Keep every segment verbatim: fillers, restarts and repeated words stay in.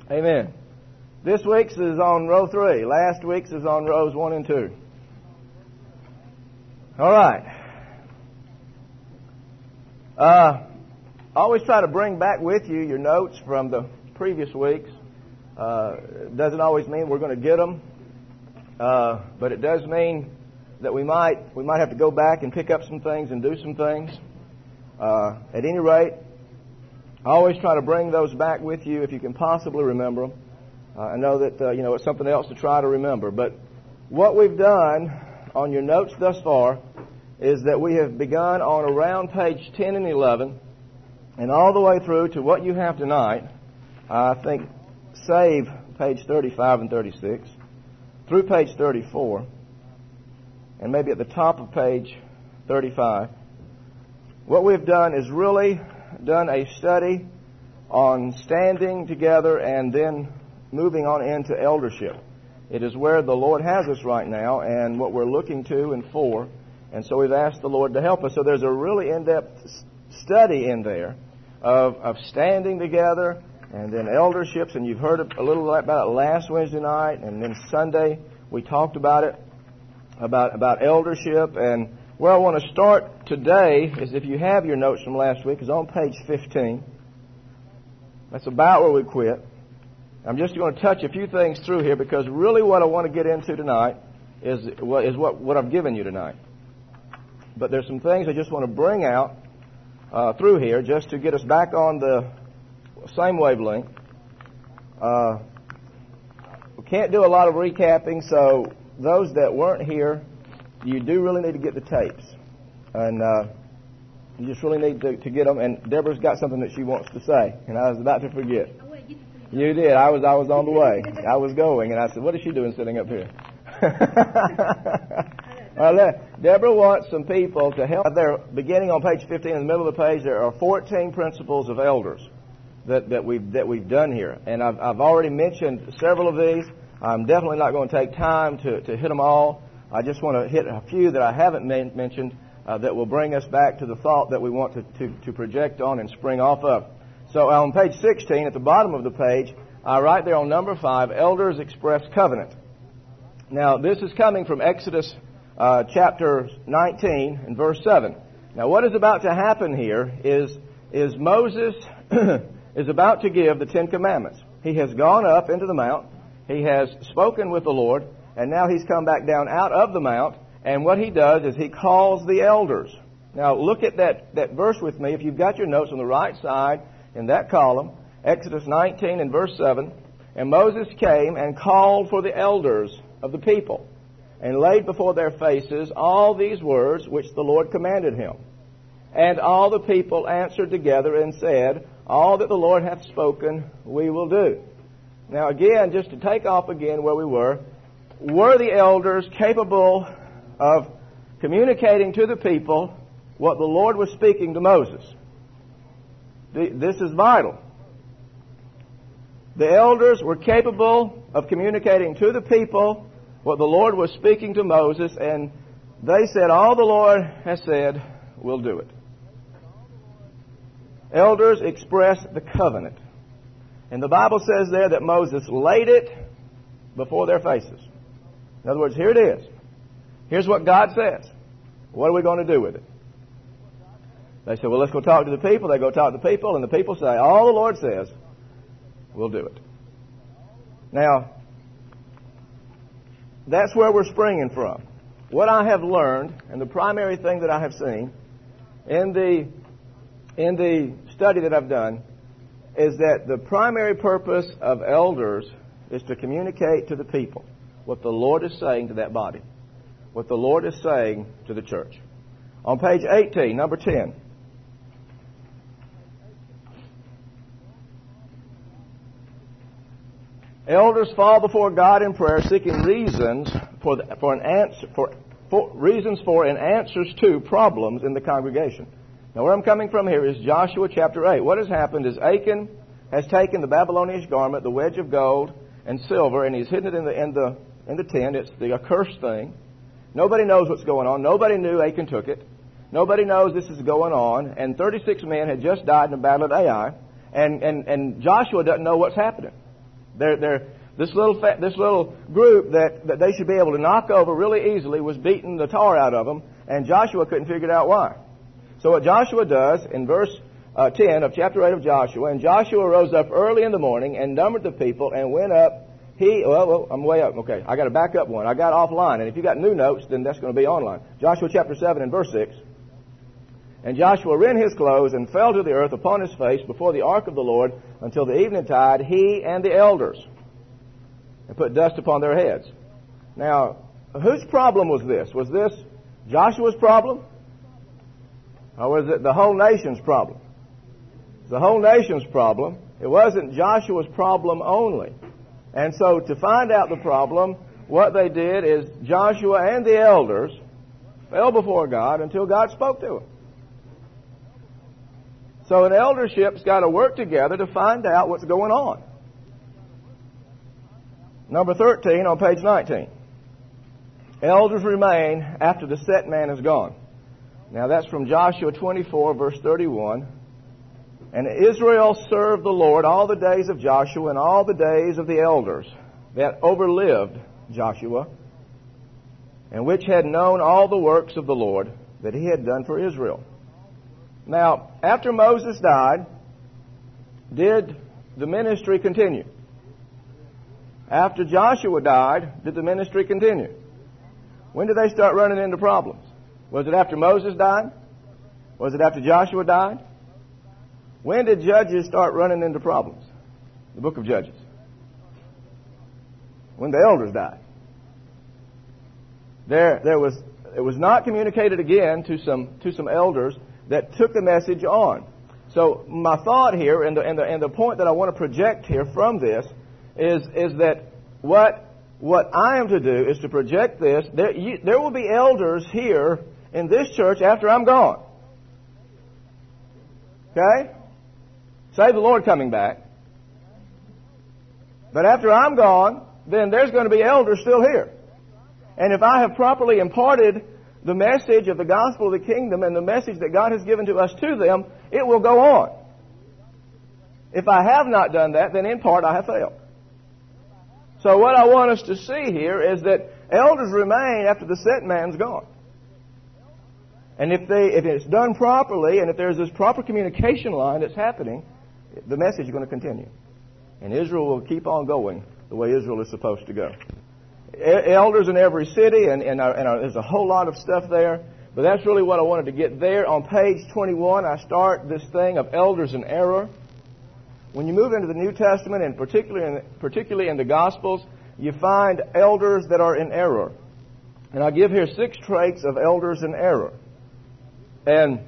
Amen. This week's is on row three. Last week's is on rows one and two. All right. Uh, always try to bring back with you your notes from the previous weeks. Uh, it doesn't always mean we're going to get them, uh, but it does mean that we might we might have to go back and pick up some things and do some things. Uh, at any rate, always try to bring those back with you if you can possibly remember them. Uh, I know that uh, you know it's something else to try to remember, but what we've done on your notes thus far is that we have begun on around page ten and eleven, and all the way through to what you have tonight. I think save page thirty-five and thirty-six, through page thirty-four, and maybe at the top of page thirty-five. What we've done is really done a study on standing together and then moving on into eldership. It is where the Lord has us right now and what we're looking to and for, and so we've asked the Lord to help us. So there's a really in-depth study in there of, of standing together and then elderships, and you've heard a little about it last Wednesday night, and then Sunday we talked about it, about, about eldership. And where I want to start today is, if you have your notes from last week, is on page fifteen. That's about where we quit. I'm just going to touch a few things through here because really what I want to get into tonight is, is what, what I've given you tonight. But there's some things I just want to bring out uh, through here just to get us back on the same wavelength. Uh, we can't do a lot of recapping, so those that weren't here, you do really need to get the tapes. And uh, you just really need to, to get them. And Deborah's got something that she wants to say, and I was about to forget. You did. I was I was on the way. I was going, and I said, what is she doing sitting up here? Well, Deborah wants some people to help. There, beginning on page fifteen, in the middle of the page, there are fourteen principles of elders that, that we've that we've done here, and I've I've already mentioned several of these. I'm definitely not going to take time to, to hit them all. I just want to hit a few that I haven't man- mentioned uh, that will bring us back to the thought that we want to, to, to project on and spring off of. So on page sixteen, at the bottom of the page, uh, right there on number five, elders express covenant. Now, this is coming from Exodus uh, chapter nineteen and verse seven. Now, what is about to happen here is, is Moses is about to give the Ten Commandments. He has gone up into the mount. He has spoken with the Lord, and now he's come back down out of the mount, and what he does is he calls the elders. Now, look at that, that verse with me. If you've got your notes on the right side, in that column, Exodus nineteen and verse seven, and Moses came and called for the elders of the people, and laid before their faces all these words which the Lord commanded him. And all the people answered together and said, all that the Lord hath spoken we will do. Now again, just to take off again where we were, were the elders capable of communicating to the people what the Lord was speaking to Moses? This is vital. The elders were capable of communicating to the people what the Lord was speaking to Moses, and they said, all the Lord has said, we'll do it. Elders express the covenant. And the Bible says there that Moses laid it before their faces. In other words, here it is. Here's what God says. What are we going to do with it? They said, well, let's go talk to the people. They go talk to the people, and the people say, all the Lord says, we'll do it. Now, that's where we're springing from. What I have learned, and the primary thing that I have seen in the, in the study that I've done, is that the primary purpose of elders is to communicate to the people what the Lord is saying to that body, what the Lord is saying to the church. On page eighteen, number ten, elders fall before God in prayer, seeking reasons for the, for an answer for, for reasons for and answers to problems in the congregation. Now, where I'm coming from here is Joshua chapter eight. What has happened is Achan has taken the Babylonian garment, the wedge of gold and silver, and he's hidden it in the in the in the tent. It's the accursed thing. Nobody knows what's going on. Nobody knew Achan took it. Nobody knows this is going on. And thirty-six men had just died in the battle at Ai, and and and Joshua doesn't know what's happening. They're, they're, this little fa- this little group that, that they should be able to knock over really easily was beating the tar out of them, and Joshua couldn't figure out why. So what Joshua does in verse uh, ten of chapter eight of Joshua, and Joshua rose up early in the morning and numbered the people and went up. He, well, well, I'm way up. Okay, I got to back up one. I got offline, and if you got new notes, then that's going to be online. Joshua chapter seven and verse six. And Joshua rent his clothes and fell to the earth upon his face before the ark of the Lord until the eventide, he and the elders, and put dust upon their heads. Now, whose problem was this? Was this Joshua's problem? Or was it the whole nation's problem? The whole nation's problem. It wasn't Joshua's problem only. And so to find out the problem, what they did is Joshua and the elders fell before God until God spoke to them. So an eldership's got to work together to find out what's going on. Number thirteen on page nineteen. Elders remain after the set man is gone. Now that's from Joshua twenty-four, verse thirty-one. And Israel served the Lord all the days of Joshua and all the days of the elders that overlived Joshua, and which had known all the works of the Lord that he had done for Israel. Now, after Moses died, did the ministry continue? After Joshua died, did the ministry continue? When did they start running into problems? Was it after Moses died? Was it after Joshua died? When did Judges start running into problems? The book of Judges. When the elders died. There, there was, it was not communicated again to some, to some elders that took the message on. So my thought here, and the, and the, and the point that I want to project here from this, is, is that what, what I am to do is to project this. There, you, there will be elders here in this church after I'm gone. Okay? Say the Lord coming back. But after I'm gone, then there's going to be elders still here. And if I have properly imparted the message of the gospel of the kingdom and the message that God has given to us to them, it will go on. If I have not done that, then in part I have failed. So what I want us to see here is that elders remain after the set man's gone. And if they, if it's done properly, and if there's this proper communication line that's happening, the message is going to continue. And Israel will keep on going the way Israel is supposed to go. Elders in every city, and, and, our, and our, there's a whole lot of stuff there. But that's really what I wanted to get there. On page twenty-one, I start this thing of elders in error. When you move into the New Testament, and particularly in, particularly in the Gospels, you find elders that are in error. And I give here six traits of elders in error. And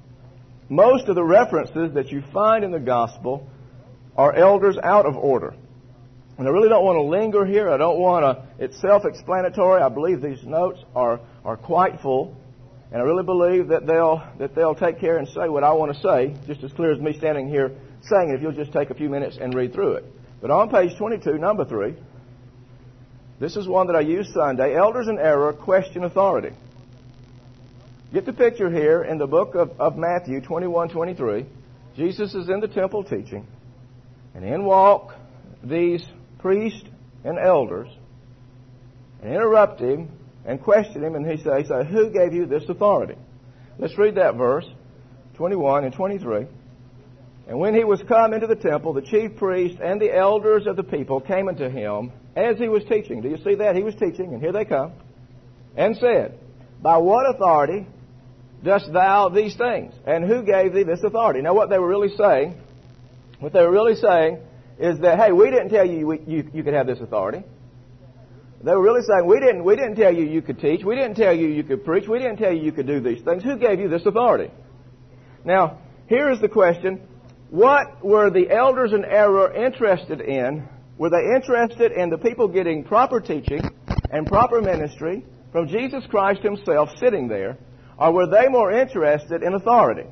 most of the references that you find in the Gospel are elders out of order. And I really don't want to linger here. I don't want to... It's self-explanatory. I believe these notes are, are quite full. And I really believe that they'll, that they'll take care and say what I want to say, just as clear as me standing here saying it, if you'll just take a few minutes and read through it. But on page twenty-two, number three, this is one that I use Sunday. Elders in error question authority. Get the picture here in the book of, of Matthew twenty-one twenty-three. Jesus is in the temple teaching, and in walk these priests and elders and interrupt him and question him, and he says, so who gave you this authority? Let's read that verse, twenty-one and twenty-three. And when he was come into the temple, the chief priest and the elders of the people came unto him as he was teaching. Do you see that? He was teaching, and here they come, and said, by what authority dost thou these things? And who gave thee this authority? Now what they were really saying, what they were really saying is that, hey, we didn't tell you you, you could have this authority. They were really saying, we didn't, we didn't tell you you could teach. We didn't tell you you could preach. We didn't tell you you could do these things. Who gave you this authority? Now, here is the question. What were the elders in error interested in? Were they interested in the people getting proper teaching and proper ministry from Jesus Christ himself sitting there? Or were they more interested in authority?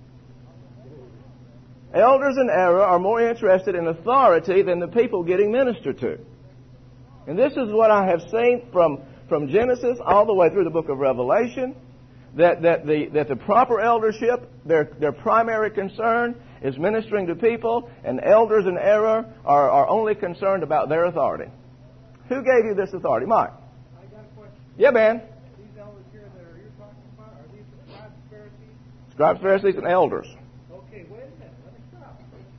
Elders in error are more interested in authority than the people getting ministered to. And this is what I have seen from, from Genesis all the way through the book of Revelation, that, that, the, that the proper eldership, their, their primary concern is ministering to people, and elders in error are, are only concerned about their authority. Who gave you this authority? Mike. I got a question. Yeah, man. These elders here that are you're talking about, are these the scribes, Pharisees? Scribes, Pharisees, and elders. Okay, wait a minute. Let me stop.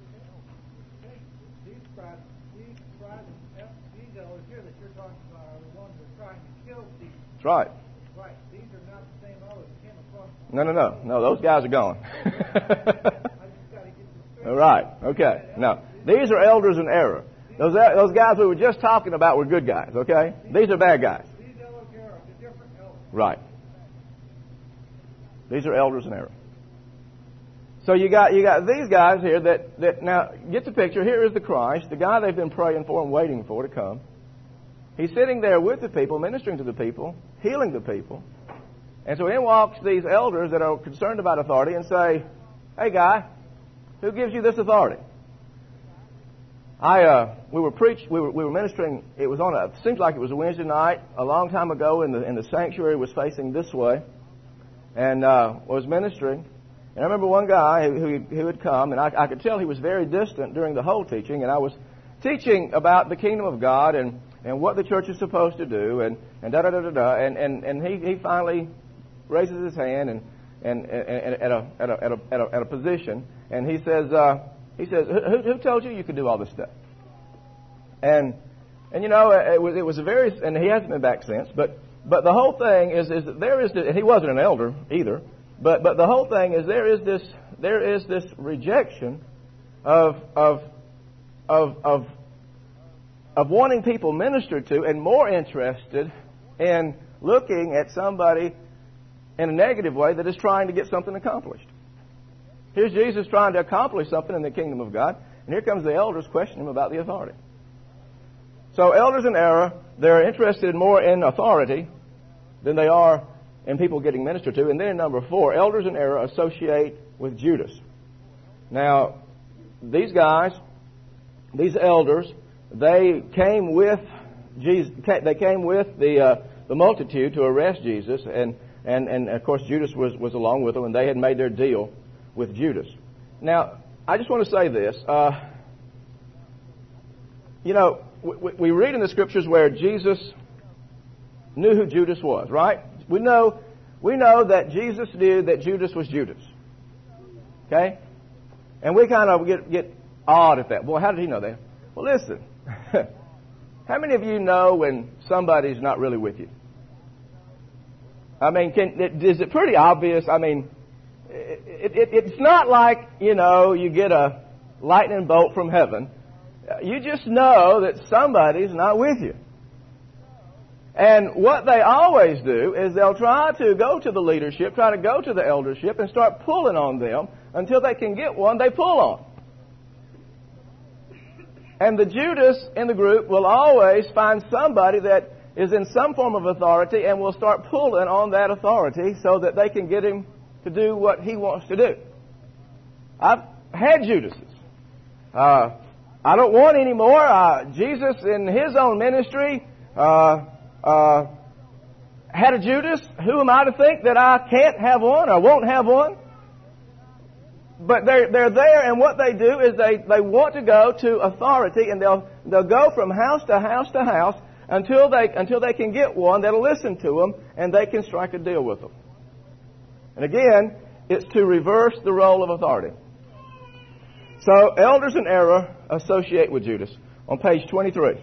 These scribes, these scribes, and these elders here that you're talking about are the ones that are trying to kill Jesus. That's right. Right. These are not the same elders that came across. No, no, no. No, those guys are gone. I just got to get this straight. All right. Okay. No. These are elders in error. Those those guys we were just talking about were good guys, okay? These are bad guys. These elders here are the different elders. Right. These are elders in error. So you got you got these guys here that, that now get the picture. Here is the Christ, the guy they've been praying for and waiting for to come. He's sitting there with the people, ministering to the people, healing the people. And so in walks these elders that are concerned about authority and say, "Hey guy, who gives you this authority?" I uh, we were preach we were we were ministering. It was on a seems like it was a Wednesday night a long time ago, and the in the sanctuary was facing this way, and uh, was ministering. And I remember one guy who who had come, and I, I could tell he was very distant during the whole teaching. And I was teaching about the kingdom of God and, and what the church is supposed to do, and and da da da da da. And and, and he, he finally raises his hand and and, and, and at a at a at a at a, at a position, and he says. Uh, He says, who, who told you you could do all this stuff? And, and you know, it was, it was a very, and he hasn't been back since, but, but the whole thing is, is that there is, this, and he wasn't an elder either, but, but the whole thing is there is this, there is this rejection of, of, of, of, of wanting people ministered to and more interested in looking at somebody in a negative way that is trying to get something accomplished. Here's Jesus trying to accomplish something in the kingdom of God, and here comes the elders questioning him about the authority. So elders in error, they're interested more in authority than they are in people getting ministered to. And then number four, elders in error associate with Judas. Now, these guys, these elders, they came with Jesus. They came with the uh, the multitude to arrest Jesus, and and and of course Judas was was along with them, and they had made their deal with Judas. Now, I just want to say this. Uh, you know, we, we read in the Scriptures where Jesus knew who Judas was, right? We know, we know that Jesus knew that Judas was Judas. Okay? And we kind of get, get awed at that. Boy, how did he know that? Well, listen. How many of you know when somebody's not really with you? I mean, can, is it pretty obvious? I mean, It, it, it's not like, you know, you get a lightning bolt from heaven. You just know that somebody's not with you. And what they always do is they'll try to go to the leadership, try to go to the eldership and start pulling on them until they can get one they pull on. And the Judas in the group will always find somebody that is in some form of authority and will start pulling on that authority so that they can get him to do what he wants to do. I've had Judases. Uh, I don't want any more. Uh, Jesus, in his own ministry, uh, uh, had a Judas. Who am I to think that I can't have one or won't have one? But they're they're there, and what they do is they, they want to go to authority, and they'll they'll go from house to house to house until they until they can get one that'll listen to them, and they can strike a deal with them. And again, it's to reverse the role of authority. So, elders in error associate with Judas. On page twenty-three.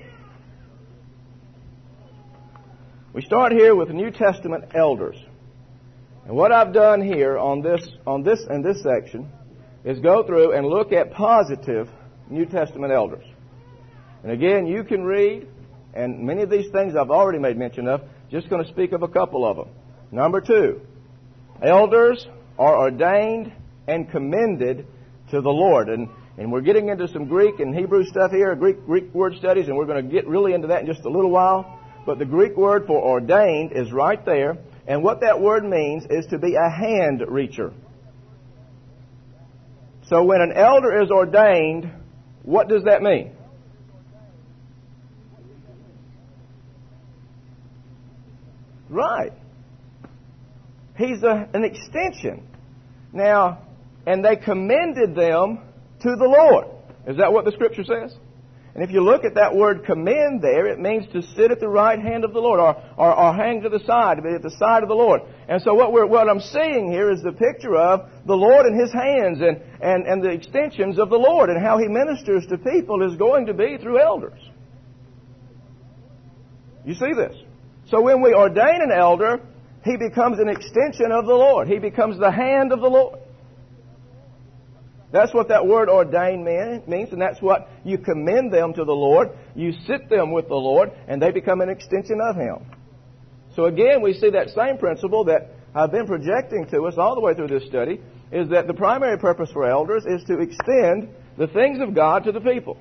We start here with New Testament elders. And what I've done here on this, on this, in this section is go through and look at positive New Testament elders. And again, you can read, and many of these things I've already made mention of, just going to speak of a couple of them. Number two, elders are ordained and commended to the Lord. And, and we're getting into some Greek and Hebrew stuff here, Greek, Greek word studies, and we're going to get really into that in just a little while. But the Greek word for ordained is right there. And what that word means is to be a hand reacher. So when an elder is ordained, what does that mean? Right. He's a, an extension. Now, and they commended them to the Lord. Is that what the Scripture says? And if you look at that word commend there, it means to sit at the right hand of the Lord, or, or, or hang to the side, to be at the side of the Lord. And so what we're, what I'm seeing here is the picture of the Lord and His hands and, and, and the extensions of the Lord, and how He ministers to people is going to be through elders. You see this? So when we ordain an elder, he becomes an extension of the Lord. He becomes the hand of the Lord. That's what that word ordain means, and that's what you commend them to the Lord. You sit them with the Lord, and they become an extension of Him. So again, we see that same principle that I've been projecting to us all the way through this study, is that the primary purpose for elders is to extend the things of God to the people.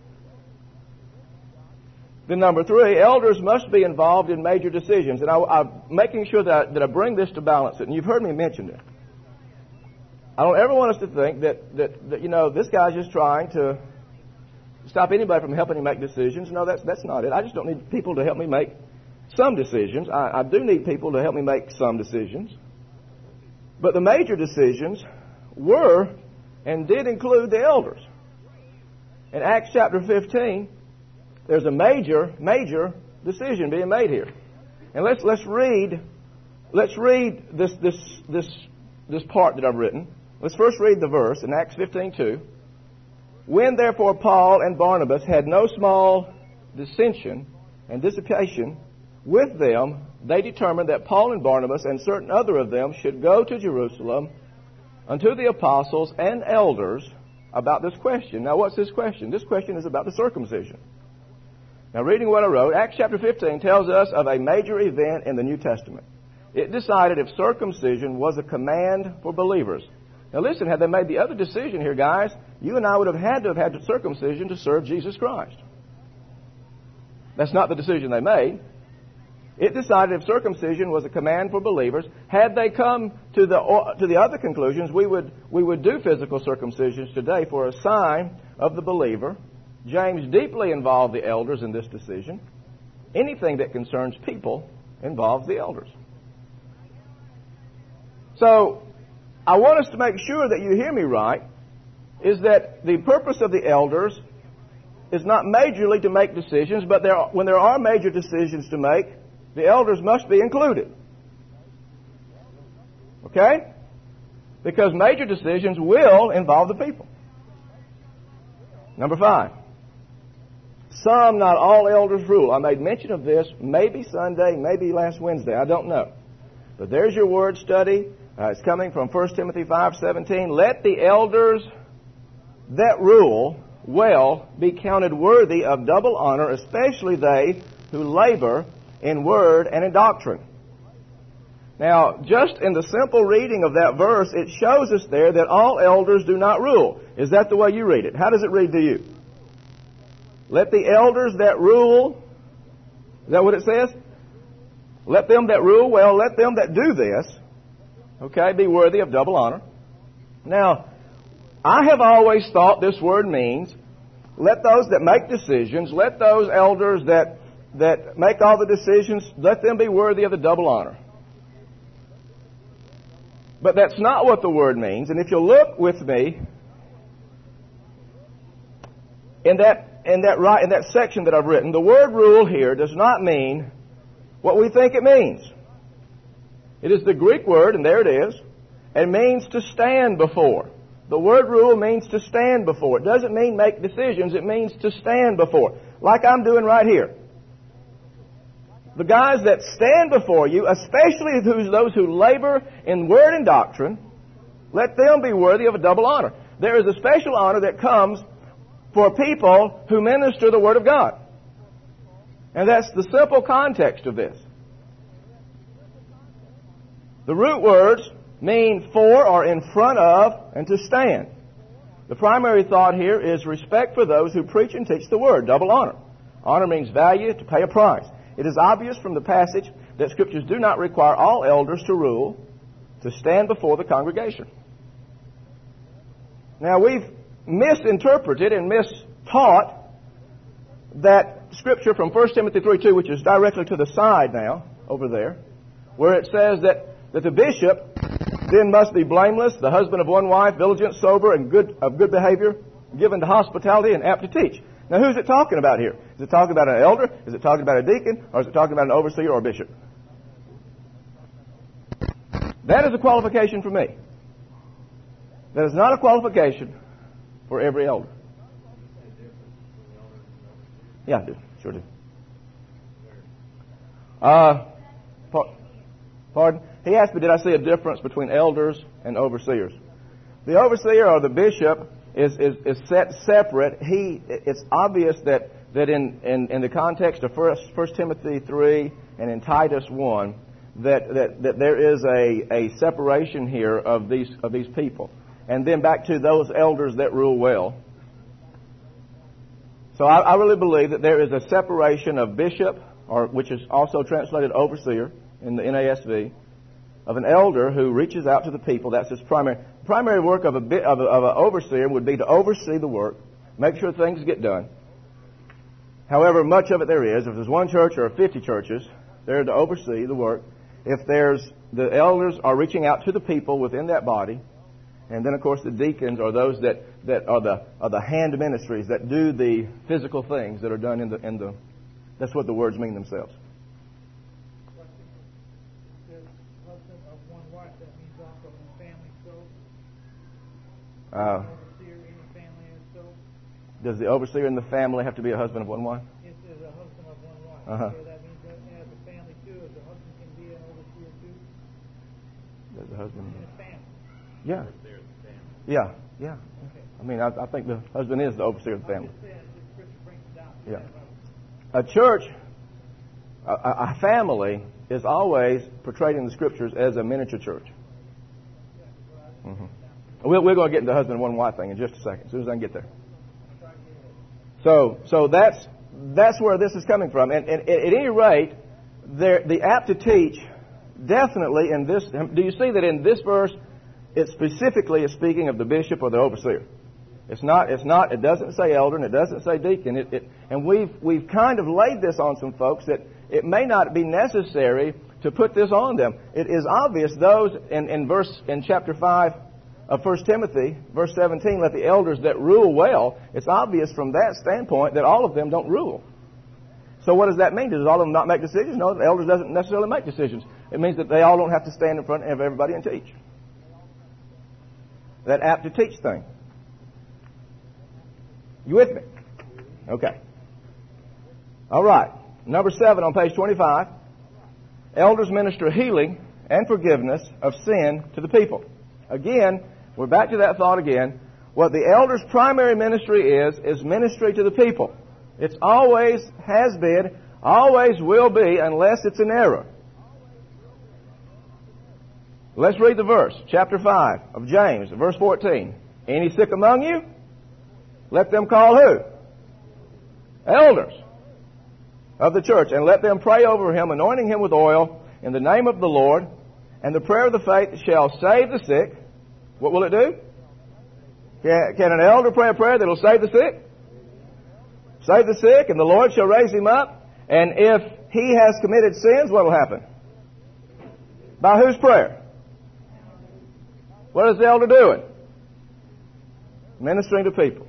Then number three, elders must be involved in major decisions. And I, I'm making sure that I, that I bring this to balance it. And you've heard me mention it. I don't ever want us to think that, that, that, you know, this guy's just trying to stop anybody from helping him make decisions. No, that's that's not it. I just don't need people to help me make some decisions. I, I do need people to help me make some decisions. But the major decisions were and did include the elders. In Acts chapter fifteen, there's a major, major decision being made here. And let's let's read let's read this this this this part that I've written. Let's first read the verse in Acts fifteen two. When therefore Paul and Barnabas had no small dissension and dissipation with them, they determined that Paul and Barnabas and certain other of them should go to Jerusalem unto the apostles and elders about this question. Now, what's this question? This question is about the circumcision. Now, reading what I wrote, Acts chapter fifteen tells us of a major event in the New Testament. It decided if circumcision was a command for believers. Now, listen, had they made the other decision here, guys, you and I would have had to have had circumcision to serve Jesus Christ. That's not the decision they made. It decided if circumcision was a command for believers. Had they come to the to the other conclusions, we would we would do physical circumcisions today for a sign of the believer. James deeply involved the elders in this decision. Anything that concerns people involves the elders. So, I want us to make sure that you hear me right, is that the purpose of the elders is not majorly to make decisions, but there are, when there are major decisions to make, the elders must be included. Okay? Because major decisions will involve the people. Number five. Some, not all elders rule. I made mention of this maybe Sunday, maybe last Wednesday. I don't know. But there's your word study. Uh, it's coming from First Timothy five seventeen. Let the elders that rule well be counted worthy of double honor, especially they who labor in word and in doctrine. Now, just in the simple reading of that verse, it shows us there that all elders do not rule. Is that the way you read it? How does it read to you? Let the elders that rule, is that what it says? Let them that rule well, let them that do this, okay, be worthy of double honor. Now, I have always thought this word means, let those that make decisions, let those elders that, that make all the decisions, let them be worthy of the double honor. But that's not what the word means. And if you'll look with me, in that in that right in that section that I've written, the word rule here does not mean what we think it means. It is the Greek word, and there it is, and means to stand before. The word rule means to stand before. It doesn't mean make decisions. It means to stand before, like I'm doing right here. The guys that stand before you, especially those who labor in word and doctrine, let them be worthy of a double honor. There is a special honor that comes for people who minister the Word of God. And that's the simple context of this. The root words mean for or in front of and to stand. The primary thought here is respect for those who preach and teach the Word, double honor. Honor means value, to pay a price. It is obvious from the passage that Scriptures do not require all elders to rule, to stand before the congregation. Now, we've misinterpreted and mistaught that Scripture from First Timothy three two, which is directly to the side now, over there, where it says that, that the bishop then must be blameless, the husband of one wife, diligent, sober, and good of good behavior. given to hospitality and apt to teach. Now, who's it talking about here? Is it talking about an elder? Is it talking about a deacon? Or is it talking about an overseer or a bishop? That is a qualification for me. That is not a qualification for every elder. Yeah, I do. Sure do. Uh, pardon? He asked me, did I see a difference between elders and overseers? The overseer or the bishop is, is, is set separate. He, it's obvious that, that in, in, in the context of First Timothy three and in Titus one, that, that, that there is a, a separation here of these, of these people. And then back to those elders that rule well. So I, I really believe that there is a separation of bishop, or which is also translated overseer in the N A S V, of an elder who reaches out to the people. That's his primary primary work of a of, a, of an overseer would be to oversee the work, make sure things get done. However much of it there is, if there's one church or fifty churches, they're to oversee the work. If there's the elders are reaching out to the people within that body. And then, of course, the deacons are those that, that are the are the hand ministries that do the physical things that are done in the in the. That's what the words mean themselves. Does husband of one wife, that means also in family so? Uh, Overseer in the family is so? Does the overseer in the family have to be a husband of one wife? It is a husband of one wife. Uh-huh. So that means that as a family too, as a husband can be an overseer too. Does the husband? In a family. Yeah. Yeah, yeah. Okay. I mean, I, I think the husband is the overseer of the family. I'm just saying, the scripture brings it down. Yeah. A church, a, a family, is always portrayed in the scriptures as a miniature church. Mm-hmm. We're, we're going to get into the husband and one wife thing in just a second, as soon as I can get there. So, so that's that's where this is coming from. And, and at any rate, there, the apt to teach definitely in this. Do you see that in this verse? It specifically is speaking of the bishop or the overseer. It's not. It's not. It doesn't say elder and it doesn't say deacon. It, it, and we've we've kind of laid this on some folks that it may not be necessary to put this on them. It is obvious those in, in verse in chapter five of First Timothy, verse seventeen. Let the elders that rule well. It's obvious from that standpoint that all of them don't rule. So what does that mean? Does all of them not make decisions? No, the elders doesn't necessarily make decisions. It means that they all don't have to stand in front of everybody and teach. That apt to teach thing. You with me? Okay. All right. Number seven on page twenty-five. Elders minister healing and forgiveness of sin to the people. Again, we're back to that thought again. What the elder's primary ministry is, is ministry to the people. It's always has been, always will be, unless it's an error. Let's read the verse, chapter five of James, verse fourteen. Any sick among you? Let them call who? Elders of the church, and let them pray over him, anointing him with oil in the name of the Lord. And the prayer of the faith shall save the sick. What will it do? Can, can an elder pray a prayer that will save the sick? Save the sick, and the Lord shall raise him up. And if he has committed sins, what will happen? By whose prayer? What is the elder doing? Ministering to people.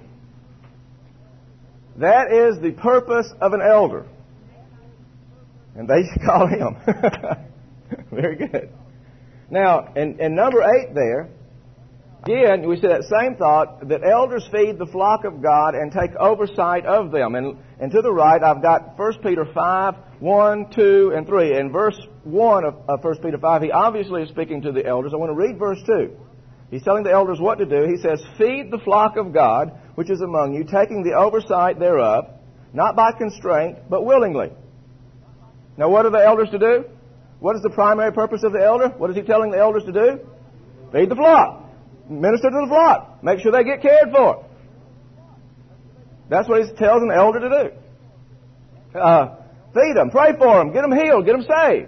That is the purpose of an elder. And they should call him. Very good. Now, in, in number eight there, again, we see that same thought, that elders feed the flock of God and take oversight of them. And, and to the right, I've got First Peter five, one, two, and three. In verse one of, of First Peter five, he obviously is speaking to the elders. I want to read verse two. He's telling the elders what to do. He says, feed the flock of God, which is among you, taking the oversight thereof, not by constraint, but willingly. Now, what are the elders to do? What is the primary purpose of the elder? What is he telling the elders to do? Feed the flock. Minister to the flock. Make sure they get cared for. That's what he tells an elder to do. Uh, feed them. Pray for them. Get them healed. Get them saved.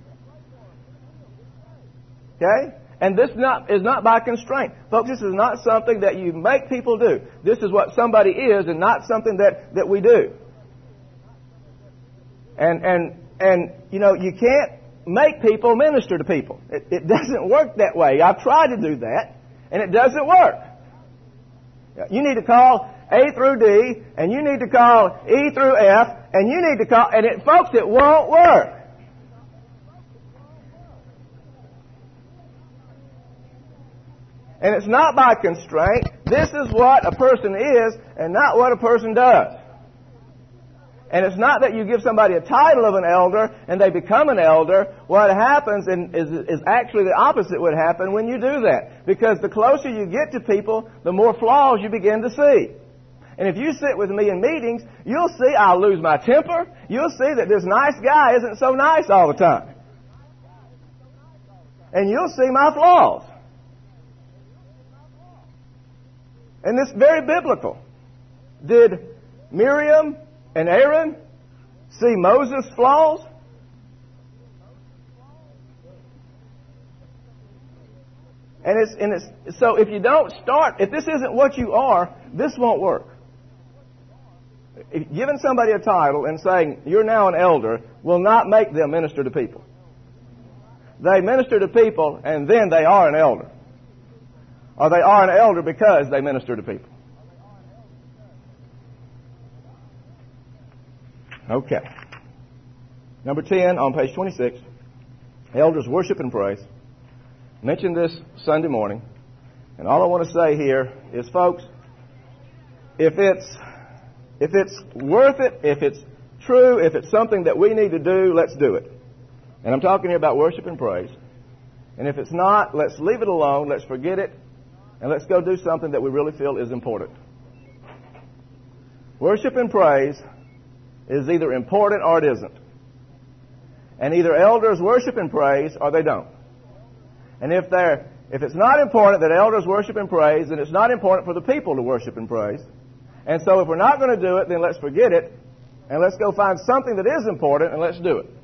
Okay? And this not, is not by constraint. Folks, this is not something that you make people do. This is what somebody is and not something that, that we do. And, and, and, you know, you can't make people minister to people. It, it doesn't work that way. I've tried to do that, and it doesn't work. You need to call A through D, and you need to call E through F, and you need to call, and it, folks, it won't work. And it's not by constraint. This is what a person is and not what a person does. And it's not that you give somebody a title of an elder and they become an elder. What happens in, is, is actually the opposite would happen when you do that. Because the closer you get to people, the more flaws you begin to see. And if you sit with me in meetings, you'll see I'll lose my temper. You'll see that this nice guy isn't so nice all the time. And you'll see my flaws. And this is very biblical. Did Miriam and Aaron see Moses' flaws? And it's, and it's, so if you don't start, if this isn't what you are, this won't work. If giving somebody a title and saying, you're now an elder, will not make them minister to people. They minister to people and then they are an elder. Or they are an elder because they minister to people. Okay. Number ten on page twenty-six. Elders worship and praise. Mentioned this Sunday morning. And all I want to say here is, folks, if it's, if it's worth it, if it's true, if it's something that we need to do, let's do it. And I'm talking here about worship and praise. And if it's not, let's leave it alone, let's forget it, and let's go do something that we really feel is important. Worship and praise is either important or it isn't. And either elders worship and praise or they don't. And if they're, if it's not important that elders worship and praise, then it's not important for the people to worship and praise. And so if we're not going to do it, then let's forget it and let's go find something that is important and let's do it.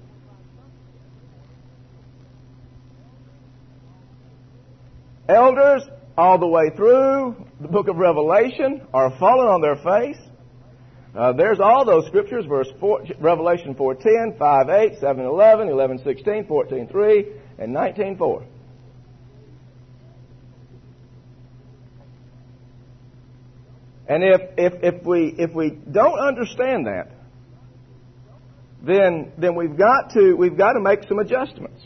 Elders all the way through the book of Revelation are falling on their face. Uh, there's all those scriptures, verse four, Revelation four ten, five eight, seven eleven, eleven sixteen, fourteen three, and nineteen four. And if, if, if we if we don't understand that, then then we've got to we've got to make some adjustments.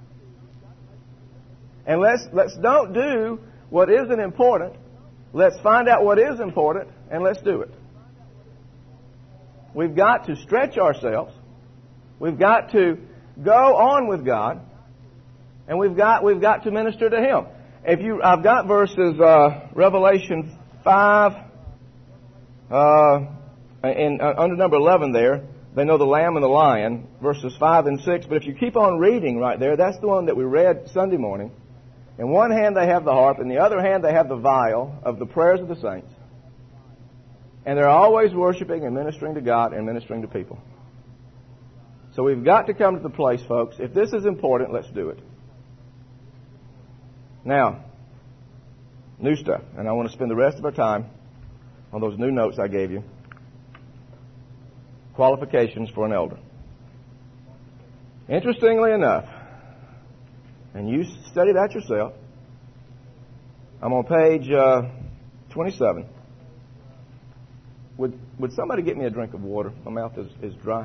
And let's let's don't do what isn't important. Let's find out what is important and let's do it. We've got to stretch ourselves. We've got to go on with God, and we've got we've got to minister to Him. If you, I've got verses uh, Revelation five, uh, in uh, under number eleven there. They know the lamb and the lion, verses five and six. But if you keep on reading right there, that's the one that we read Sunday morning. In one hand they have the harp, in the other hand they have the vial of the prayers of the saints. And they're always worshiping and ministering to God and ministering to people. So we've got to come to the place, folks, if this is important, let's do it. Now, new stuff. And I want to spend the rest of our time on those new notes I gave you. Qualifications for an elder. Interestingly enough, and you study that yourself, I'm on page uh, twenty-seven. Would would somebody get me a drink of water? My mouth is, is dry.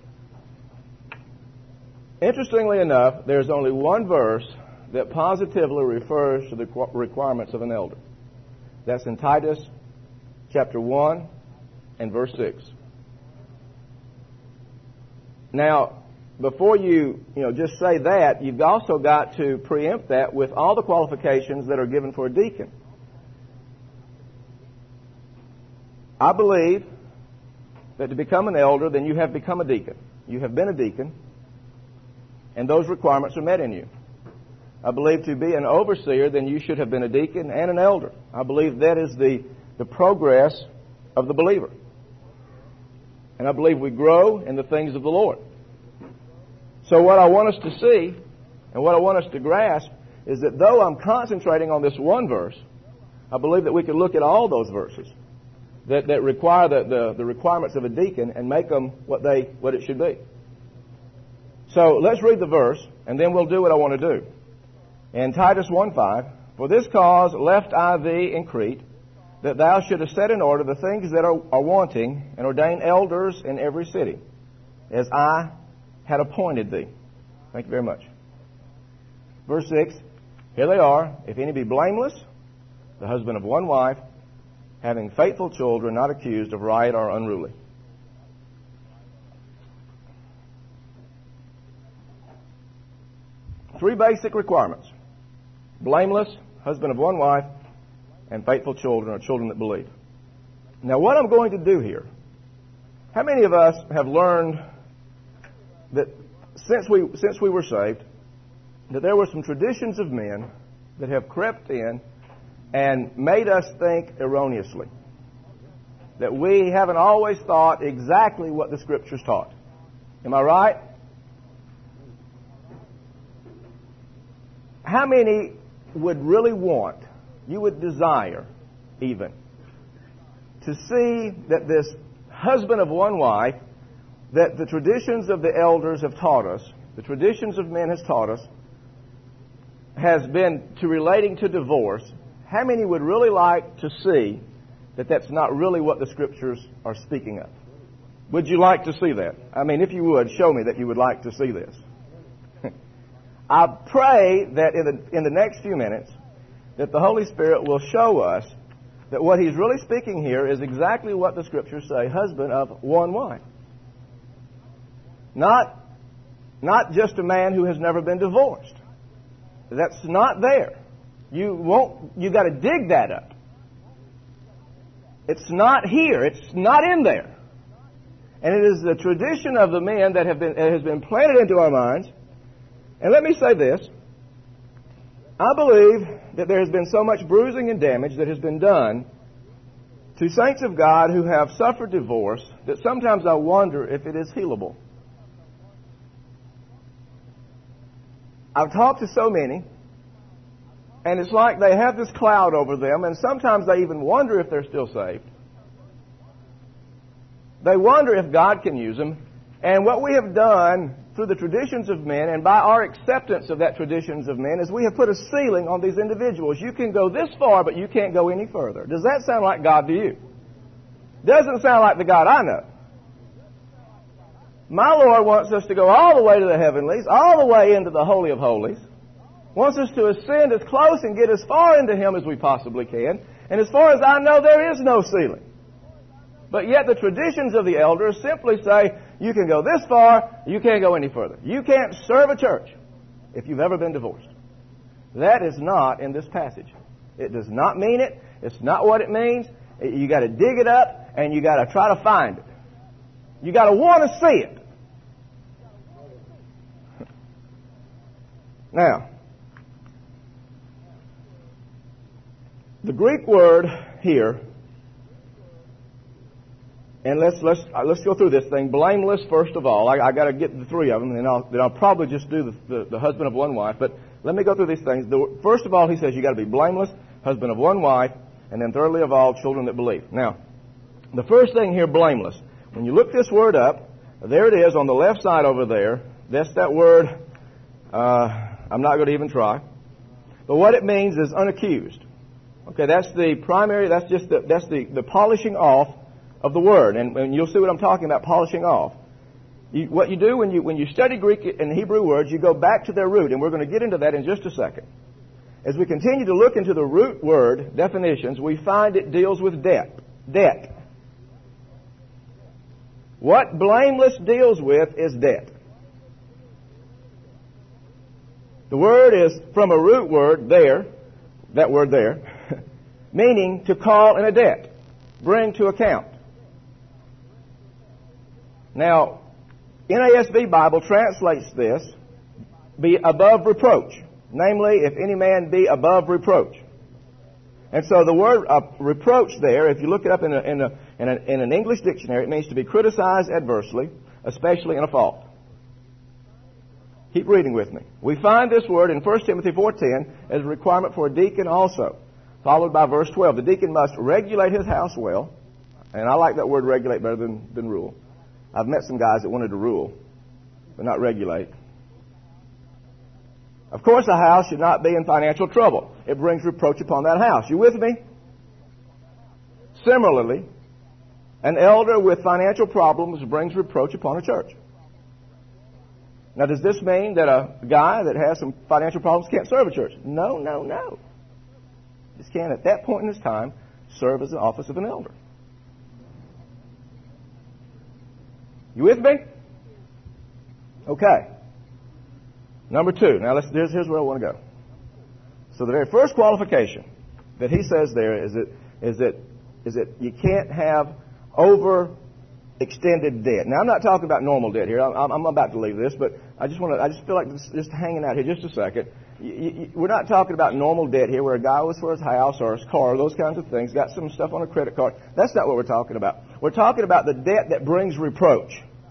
Interestingly enough, there's only one verse that positively refers to the requirements of an elder. That's in Titus chapter one and verse six. Now, before you, you know, just say that, you've also got to preempt that with all the qualifications that are given for a deacon. I believe that to become an elder, then you have become a deacon. You have been a deacon, and those requirements are met in you. I believe to be an overseer, then you should have been a deacon and an elder. I believe that is the, the progress of the believer. And I believe we grow in the things of the Lord. So what I want us to see, and what I want us to grasp, is that though I'm concentrating on this one verse, I believe that we can look at all those verses that, that require the, the, the requirements of a deacon and make them what they what it should be. So let's read the verse, and then we'll do what I want to do. In Titus one five, for this cause left I thee in Crete, that thou shouldest set in order the things that are, are wanting, and ordain elders in every city, as I had appointed thee. Thank you very much. Verse six, here they are. If any be blameless, the husband of one wife, having faithful children, not accused of riot or unruly. Three basic requirements. Blameless, husband of one wife, and faithful children, or children that believe. Now, what I'm going to do here, how many of us have learned that since we since we were saved, that there were some traditions of men that have crept in and made us think erroneously? That we haven't always thought exactly what the Scriptures taught. Am I right? How many would really want, you would desire even, to see that this husband of one wife, that the traditions of the elders have taught us, the traditions of men has taught us, has been to relating to divorce? How many would really like to see that that's not really what the Scriptures are speaking of? Would you like to see that? I mean, if you would, show me that you would like to see this. I pray that in the, in the next few minutes, that the Holy Spirit will show us that what He's really speaking here is exactly what the Scriptures say, husband of one wife. Not, not just a man who has never been divorced. That's not there. You won't, you got to dig that up. It's not here. It's not in there. And it is the tradition of the men that have been, that has been planted into our minds. And let me say this. I believe that there has been so much bruising and damage that has been done to saints of God who have suffered divorce that sometimes I wonder if it is healable. I've talked to so many, and it's like they have this cloud over them, and sometimes they even wonder if they're still saved. They wonder if God can use them. And what we have done through the traditions of men and by our acceptance of that traditions of men is we have put a ceiling on these individuals. You can go this far, but you can't go any further. Does that sound like God to you? Doesn't sound like the God I know. My Lord wants us to go all the way to the heavenlies, all the way into the Holy of Holies. Wants us to ascend as close and get as far into Him as we possibly can. And as far as I know, there is no ceiling. But yet the traditions of the elders simply say, you can go this far, you can't go any further. You can't serve a church if you've ever been divorced. That is not in this passage. It does not mean it. It's not what it means. You got to dig it up and you got to try to find it. You got to want to see it. Now, the Greek word here, and let's let's uh, let's go through this thing. Blameless, first of all. I, I got to get the three of them, and then I'll then I'll probably just do the, the, the husband of one wife. But let me go through these things. The, first of all, he says you got to be blameless, husband of one wife, and then thirdly of all, children that believe. Now, the first thing here, blameless. When you look this word up, there it is on the left side over there. That's that word. Uh, I'm not going to even try. But what it means is unaccused. Okay, that's the primary. That's just the, that's the, the polishing off of the word, and, and you'll see what I'm talking about, polishing off. You, what you do when you when you study Greek and Hebrew words, you go back to their root, and we're going to get into that in just a second. As we continue to look into the root word definitions, we find it deals with debt. Debt. What blameless deals with is debt. The word is from a root word there, that word there, meaning to call in a debt, bring to account. Now, N A S B Bible translates this, be above reproach. Namely, if any man be above reproach. And so the word uh, reproach there, if you look it up in, a, in, a, in, a, in an English dictionary, it means to be criticized adversely, especially in a fault. Keep reading with me. We find this word in First Timothy four ten as a requirement for a deacon also, followed by verse twelve. The deacon must regulate his house well, and I like that word regulate better than, than rule. I've met some guys that wanted to rule, but not regulate. Of course, a house should not be in financial trouble. It brings reproach upon that house. You with me? Similarly, an elder with financial problems brings reproach upon a church. Now, does this mean that a guy that has some financial problems can't serve a church? No, no, no. Just can't, at that point in his time, serve as an office of an elder. You with me? Okay. Number two. Now, let's, here's, here's where I want to go. So the very first qualification that he says there is that, is that, is that you can't have overextended debt. Now, I'm not talking about normal debt here. I'm, I'm about to leave this, but I just want to. I just feel like this, just hanging out here just a second. You, you, we're not talking about normal debt here, where a guy was for his house or his car, those kinds of things, got some stuff on a credit card. That's not what we're talking about. We're talking about the debt that brings reproach.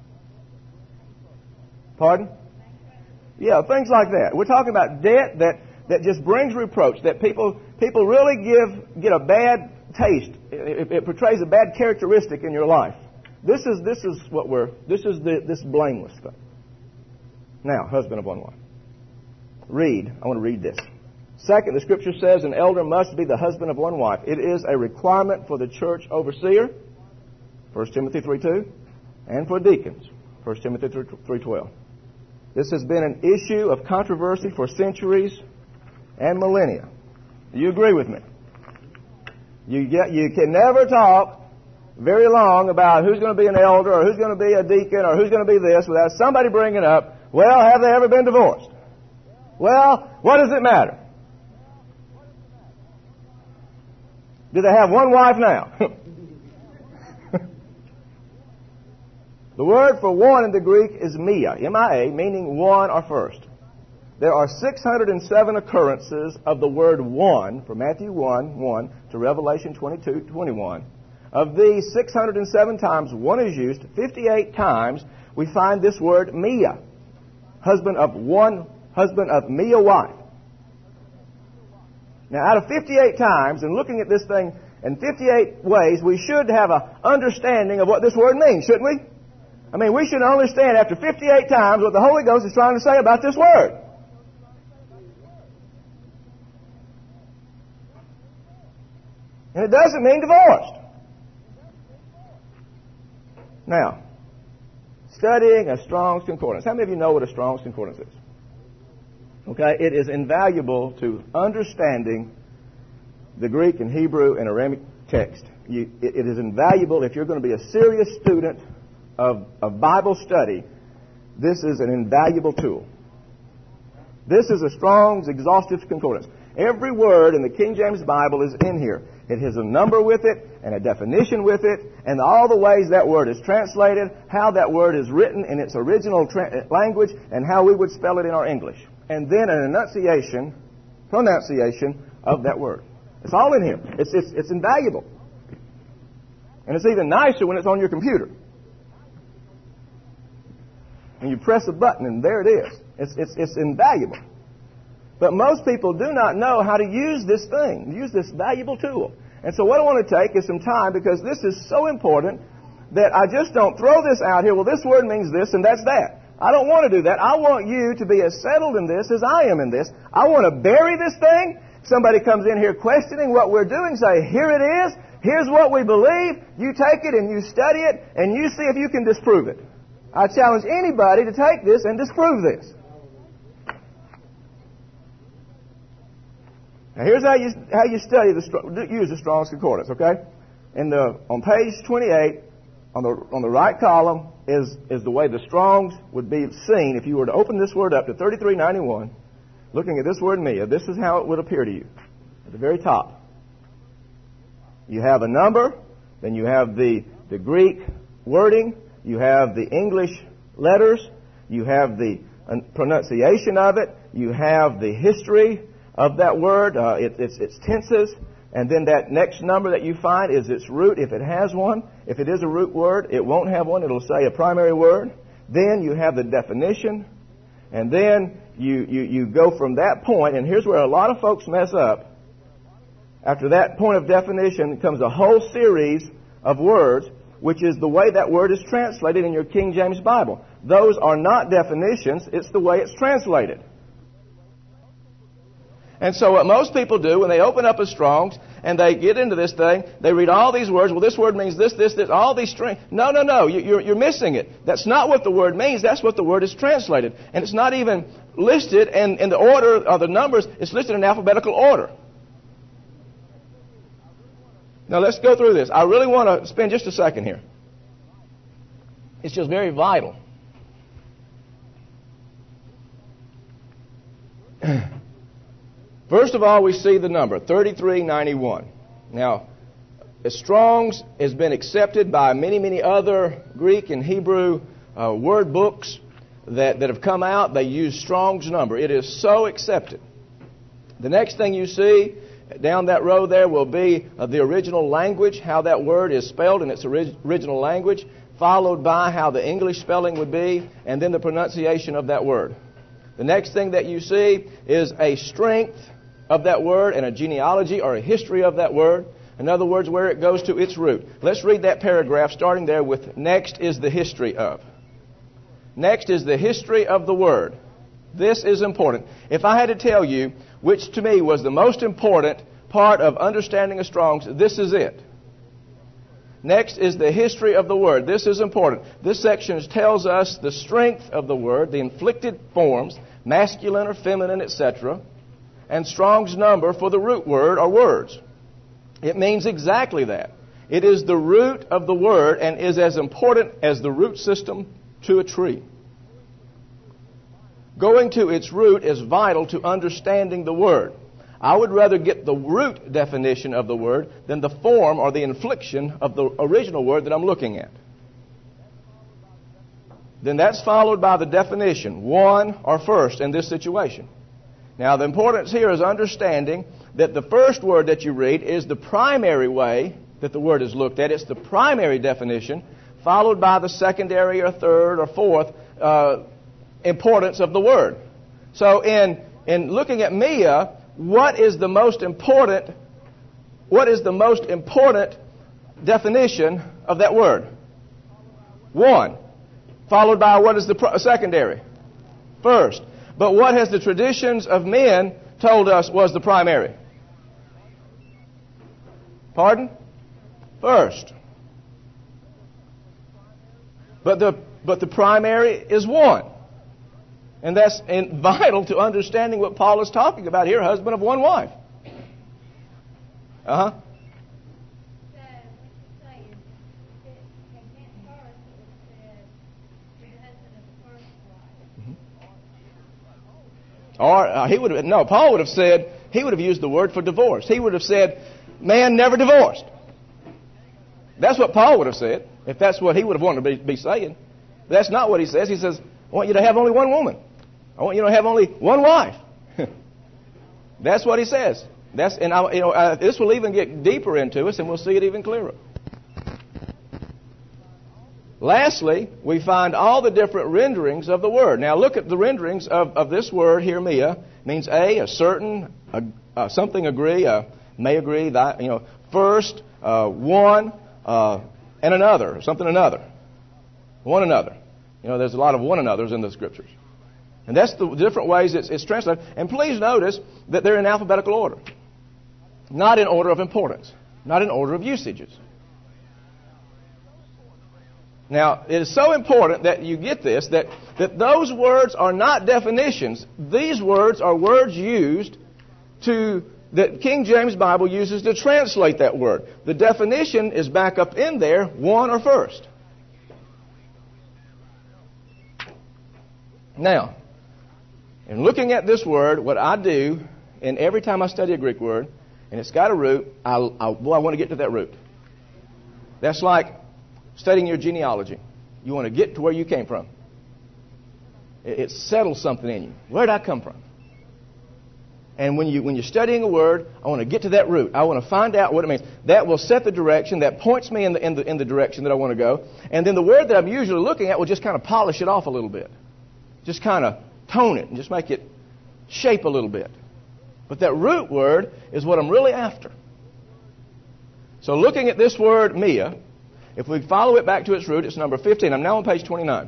Pardon? Yeah, things like that. We're talking about debt that, that just brings reproach, that people people really give get a bad taste. It, it portrays a bad characteristic in your life. This is this is what we're this is the this blameless stuff. Now, husband of one wife. Read. I want to read this. Second, the Scripture says an elder must be the husband of one wife. It is a requirement for the church overseer, First Timothy three two, and for deacons, First Timothy three twelve. This has been an issue of controversy for centuries and millennia. Do you agree with me? You get, you can never talk very long about who's going to be an elder or who's going to be a deacon or who's going to be this without somebody bringing up, well, have they ever been divorced? Well, what does it matter? Do they have one wife now? The word for one in the Greek is mia, M I A, meaning one or first. There are six hundred seven occurrences of the word one, from Matthew one, one to Revelation twenty-two, twenty-one. Of these six hundred seven times one is used, fifty-eight times we find this word mia, husband of one, husband of mia wife. Now, out of fifty-eight times, and looking at this thing in fifty-eight ways, we should have an understanding of what this word means, shouldn't we? I mean, we should understand after fifty-eight times what the Holy Ghost is trying to say about this word. And it doesn't mean divorced. Now, studying a Strong's Concordance. How many of you know what a Strong's Concordance is? Okay, it is invaluable to understanding the Greek and Hebrew and Aramaic text. You, it, it is invaluable if you're going to be a serious student of, of Bible study. This is an invaluable tool. This is a Strong's Exhaustive Concordance. Every word in the King James Bible is in here. It has a number with it and a definition with it and all the ways that word is translated, how that word is written in its original tra- language, and how we would spell it in our English. And then an enunciation, pronunciation of that word. It's all in here. It's, it's, it's invaluable. And it's even nicer when it's on your computer. And you press a button and there it is. It's, it's, it's invaluable. But most people do not know how to use this thing, use this valuable tool. And so what I want to take is some time, because this is so important that I just don't throw this out here, well, this word means this and that's that. I don't want to do that. I want you to be as settled in this as I am in this. I want to bury this thing. Somebody comes in here questioning what we're doing, say, here it is, here's what we believe. You take it and you study it and you see if you can disprove it. I challenge anybody to take this and disprove this. Now, here's how you how you study the use the Strong's Concordance. Okay, in the on page twenty-eight, on the on the right column is is the way the Strong's would be seen if you were to open this word up to thirty-three ninety-one. Looking at this word mia, this is how it would appear to you at the very top. You have a number, then you have the the Greek wording, you have the English letters, you have the pronunciation of it, you have the history of that word, uh, it, its, its tenses, and then that next number that you find is its root, if it has one. If it is a root word, it won't have one. It'll say a primary word. Then you have the definition, and then you, you, you go from that point, and here's where a lot of folks mess up. After that point of definition comes a whole series of words, which is the way that word is translated in your King James Bible. Those are not definitions, it's the way it's translated. And so what most people do when they open up a Strong's and they get into this thing. They read all these words. Well, this word means this, this, this, all these strings. No, no, no. You, you're, you're missing it. That's not what the word means. That's what the word is translated. And it's not even listed in, in the order of the numbers. It's listed in alphabetical order. Now, let's go through this. I really want to spend just a second here. It's just very vital. First of all, we see the number, thirty-three ninety-one. Now, Strong's has been accepted by many, many other Greek and Hebrew uh, word books that, that have come out. They use Strong's number. It is so accepted. The next thing you see down that road there will be uh, the original language, how that word is spelled in its orig- original language, followed by how the English spelling would be, and then the pronunciation of that word. The next thing that you see is a strength of that word and a genealogy or a history of that word. In other words, where it goes to its root. Let's read that paragraph starting there with next is the history of. Next is the history of the word. This is important. If I had to tell you which to me was the most important part of understanding a Strong's, this is it. Next is the history of the word. This is important. This section tells us the strength of the word, the inflected forms, masculine or feminine, et cetera, and Strong's number for the root word or words. It means exactly that. It is the root of the word and is as important as the root system to a tree. Going to its root is vital to understanding the word. I would rather get the root definition of the word than the form or the inflection of the original word that I'm looking at. Then that's followed by the definition, one or first in this situation. Now, the importance here is understanding that the first word that you read is the primary way that the word is looked at. It's the primary definition, followed by the secondary or third or fourth uh, importance of the word. So in, in looking at Mia, what is the most important, what is the most important definition of that word? One. Followed by what is the pro- secondary? First. But what has the traditions of men told us was the primary? Pardon? First. But the but the primary is one. And that's in, vital to understanding what Paul is talking about here, husband of one wife. Uh-huh. Or uh, he would have, no, Paul would have said, he would have used the word for divorce. He would have said, man never divorced. That's what Paul would have said, if that's what he would have wanted to be, be saying. But that's not what he says. He says, I want you to have only one woman. I want you to have only one wife. That's what he says. That's, and I, you know, uh, this will even get deeper into us, and we'll see it even clearer. Lastly, we find all the different renderings of the word. Now, look at the renderings of, of this word here, Mia. Means a, a certain, a, uh, something agree, uh, may agree, that, you know, first, uh, one, uh, and another, something another. One another. You know, there's a lot of one another's in the Scriptures. And that's the different ways it's, it's translated. And please notice that they're in alphabetical order. Not in order of importance. Not in order of usages. Now, it is so important that you get this, that, that those words are not definitions. These words are words used to, that King James Bible uses to translate that word. The definition is back up in there, one or first. Now, in looking at this word, what I do, and every time I study a Greek word, and it's got a root, I, I, boy, I want to get to that root. That's like studying your genealogy. You want to get to where you came from. It, it settles something in you. Where did I come from? And when, you, when you're studying a word, I want to get to that root. I want to find out what it means. That will set the direction. That points me in the, in the, in the direction that I want to go. And then the word that I'm usually looking at will just kind of polish it off a little bit. Just kind of tone it and just make it shape a little bit. But that root word is what I'm really after. So looking at this word, Mia, if we follow it back to its root, it's number fifteen. I'm now on page twenty-nine.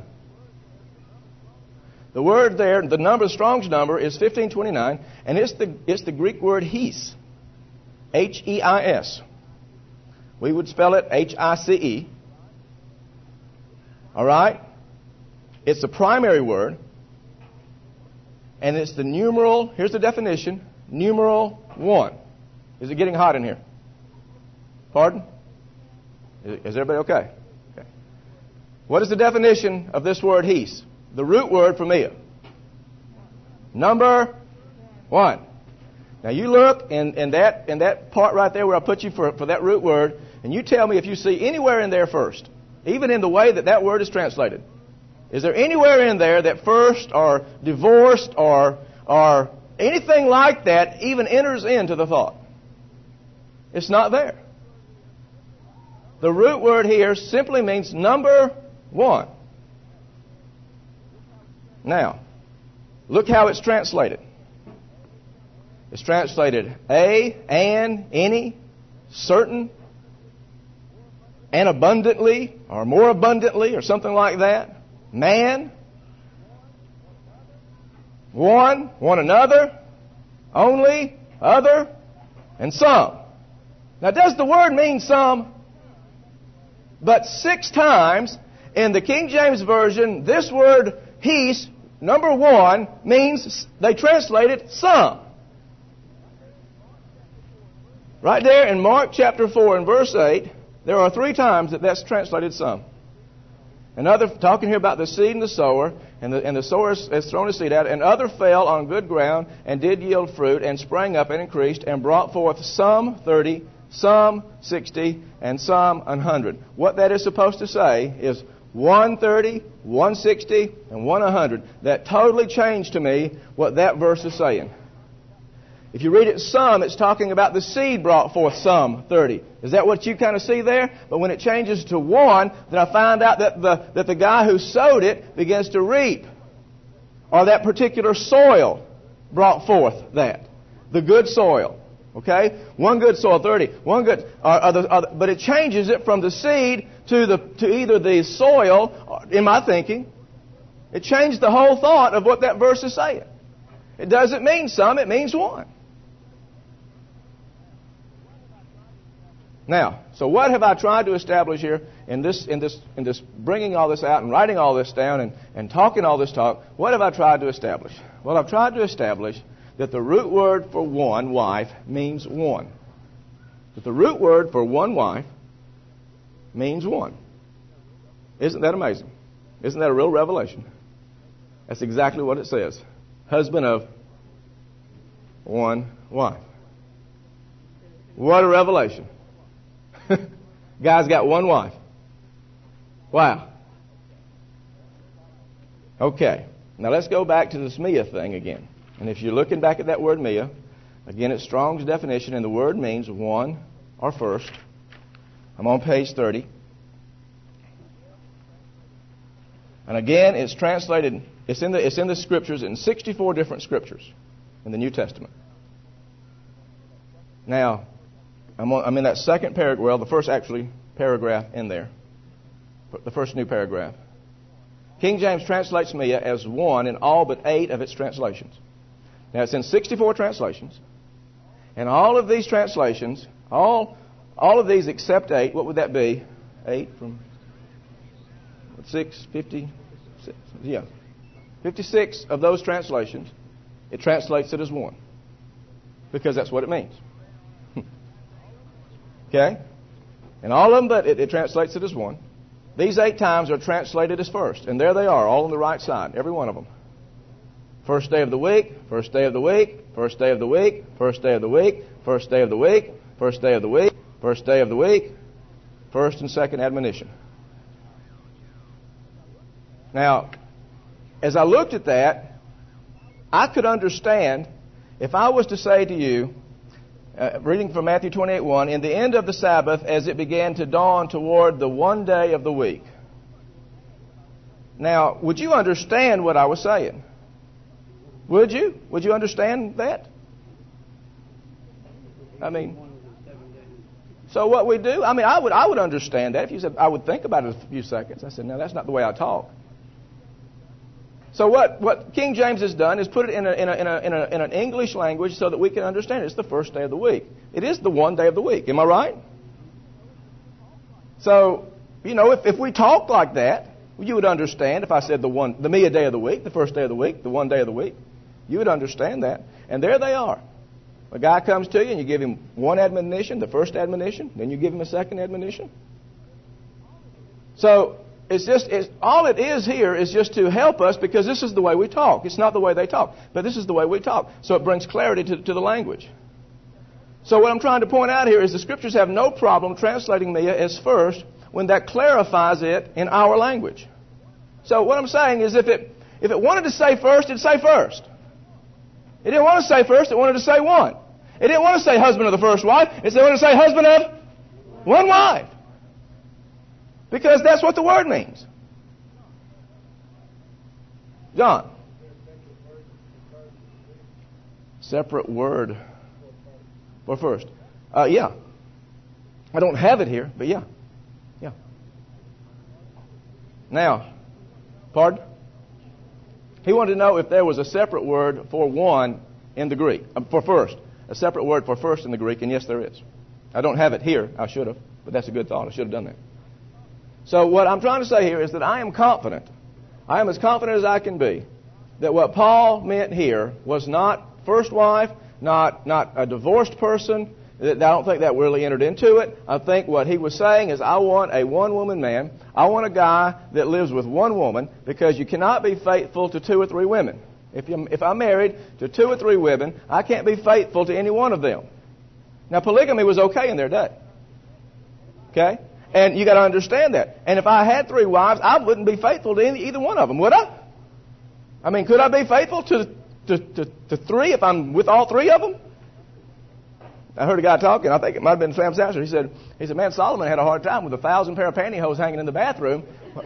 The word there, the number, Strong's number, is fifteen twenty-nine, and it's the, it's the Greek word his. H E I S. We would spell it H I C E. All right? It's the primary word. And it's the numeral, here's the definition, numeral one. Is it getting hot in here? Pardon? Is, is everybody okay? Okay. What is the definition of this word his? The root word for Mia. Number one. Now you look in, in that in that part right there where I put you for, for that root word, and you tell me if you see anywhere in there first, even in the way that that word is translated. Is there anywhere in there that first or divorced or or anything like that even enters into the thought? It's not there. The root word here simply means number one. Now, look how it's translated. It's translated a, an, any, certain, and abundantly, or more abundantly, or something like that. Man, one, one another, only, other, and some. Now, does the word mean some? But six times in the King James Version, this word his, number one, means, they translate it some. Right there in Mark chapter four and verse eight, there are three times that that's translated some. Another, talking here about the seed and the sower, and the, and the sower has thrown his seed out, and other fell on good ground, and did yield fruit, and sprang up and increased, and brought forth some thirty, some sixty, and some an hundred. What that is supposed to say is one thirty, one sixty, and one hundred. That totally changed to me what that verse is saying. If you read it some, it's talking about the seed brought forth some thirty. Is that what you kind of see there? But when it changes to one, then I find out that the, that the guy who sowed it begins to reap. Or that particular soil brought forth that. The good soil. Okay? One good soil, thirty. One good, or, or the, or the, but it changes it from the seed to the to either the soil, in my thinking. It changed the whole thought of what that verse is saying. It doesn't mean some, it means one. Now, so what have I tried to establish here in this, in this, in this bringing all this out and writing all this down and, and talking all this talk? What have I tried to establish? Well, I've tried to establish that the root word for one wife means one. That the root word for one wife means one. Isn't that amazing? Isn't that a real revelation? That's exactly what it says. Husband of one wife. What a revelation. Guy's got one wife. Wow. Okay. Now let's go back to this Mia thing again. And if you're looking back at that word Mia, again it's Strong's definition, and the word means one or first. I'm on page thirty. And again, it's translated, it's in the, it's in the scriptures, in sixty-four different scriptures in the New Testament. Now, I'm, on, I'm in that second paragraph, well, the first actually paragraph in there. The first new paragraph. King James translates Mia as one in all but eight of its translations. Now, it's in sixty-four translations. And all of these translations, all all of these except eight, what would that be? Eight from six, fifty, six, yeah. fifty-six of those translations, it translates it as one. Because that's what it means. Okay? And all of them, but it, it translates it as one. These eight times are translated as first. And there they are, all on the right side, every one of them. First day of the week, first day of the week, first day of the week, first day of the week, first day of the week, first day of the week, first day of the week, first and second admonition. Now, as I looked at that, I could understand if I was to say to you, Uh, reading from Matthew twenty-eight one, in the end of the Sabbath, as it began to dawn toward the one day of the week. Now, would you understand what I was saying? Would you? Would you understand that? I mean, so what we do, I mean, I would I would understand that if you said, I would think about it a few seconds. I said, no, that's not the way I talk. So what, what King James has done is put it in, a, in, a, in, a, in, a, in an English language so that we can understand it. It's the first day of the week. It is the one day of the week. Am I right? So, you know, if, if we talk like that, you would understand if I said the one, the Mia day of the week, the first day of the week, the one day of the week. You would understand that. And there they are. A guy comes to you and you give him one admonition, the first admonition, then you give him a second admonition. So, it's just, it's, all it is here is just to help us because this is the way we talk. It's not the way they talk, but this is the way we talk. So it brings clarity to, to the language. So what I'm trying to point out here is the Scriptures have no problem translating Mia as first when that clarifies it in our language. So what I'm saying is if it, if it wanted to say first, it'd say first. It didn't want to say first, it wanted to say one. It didn't want to say husband of the first wife, it wanted to say husband of one wife. Because that's what the word means. John. Separate word for first. Uh, yeah. I don't have it here, but yeah. Yeah. Now, pardon? He wanted to know if there was a separate word for one in the Greek. Uh, for first. A separate word for first in the Greek, and yes, there is. I don't have it here. I should have, but that's a good thought. I should have done that. So what I'm trying to say here is that I am confident, I am as confident as I can be, that what Paul meant here was not first wife, not not a divorced person. I don't think that really entered into it. I think what he was saying is I want a one-woman man. I want a guy that lives with one woman because you cannot be faithful to two or three women. If, you, if I'm married to two or three women, I can't be faithful to any one of them. Now, polygamy was okay in their day. Okay? And you got to understand that. And if I had three wives, I wouldn't be faithful to any, either one of them, would I? I mean, could I be faithful to, to, to, to three if I'm with all three of them? I heard a guy talking. I think it might have been Sam Sasser. He said, he said, man, Solomon had a hard time with a thousand pair of pantyhose hanging in the bathroom.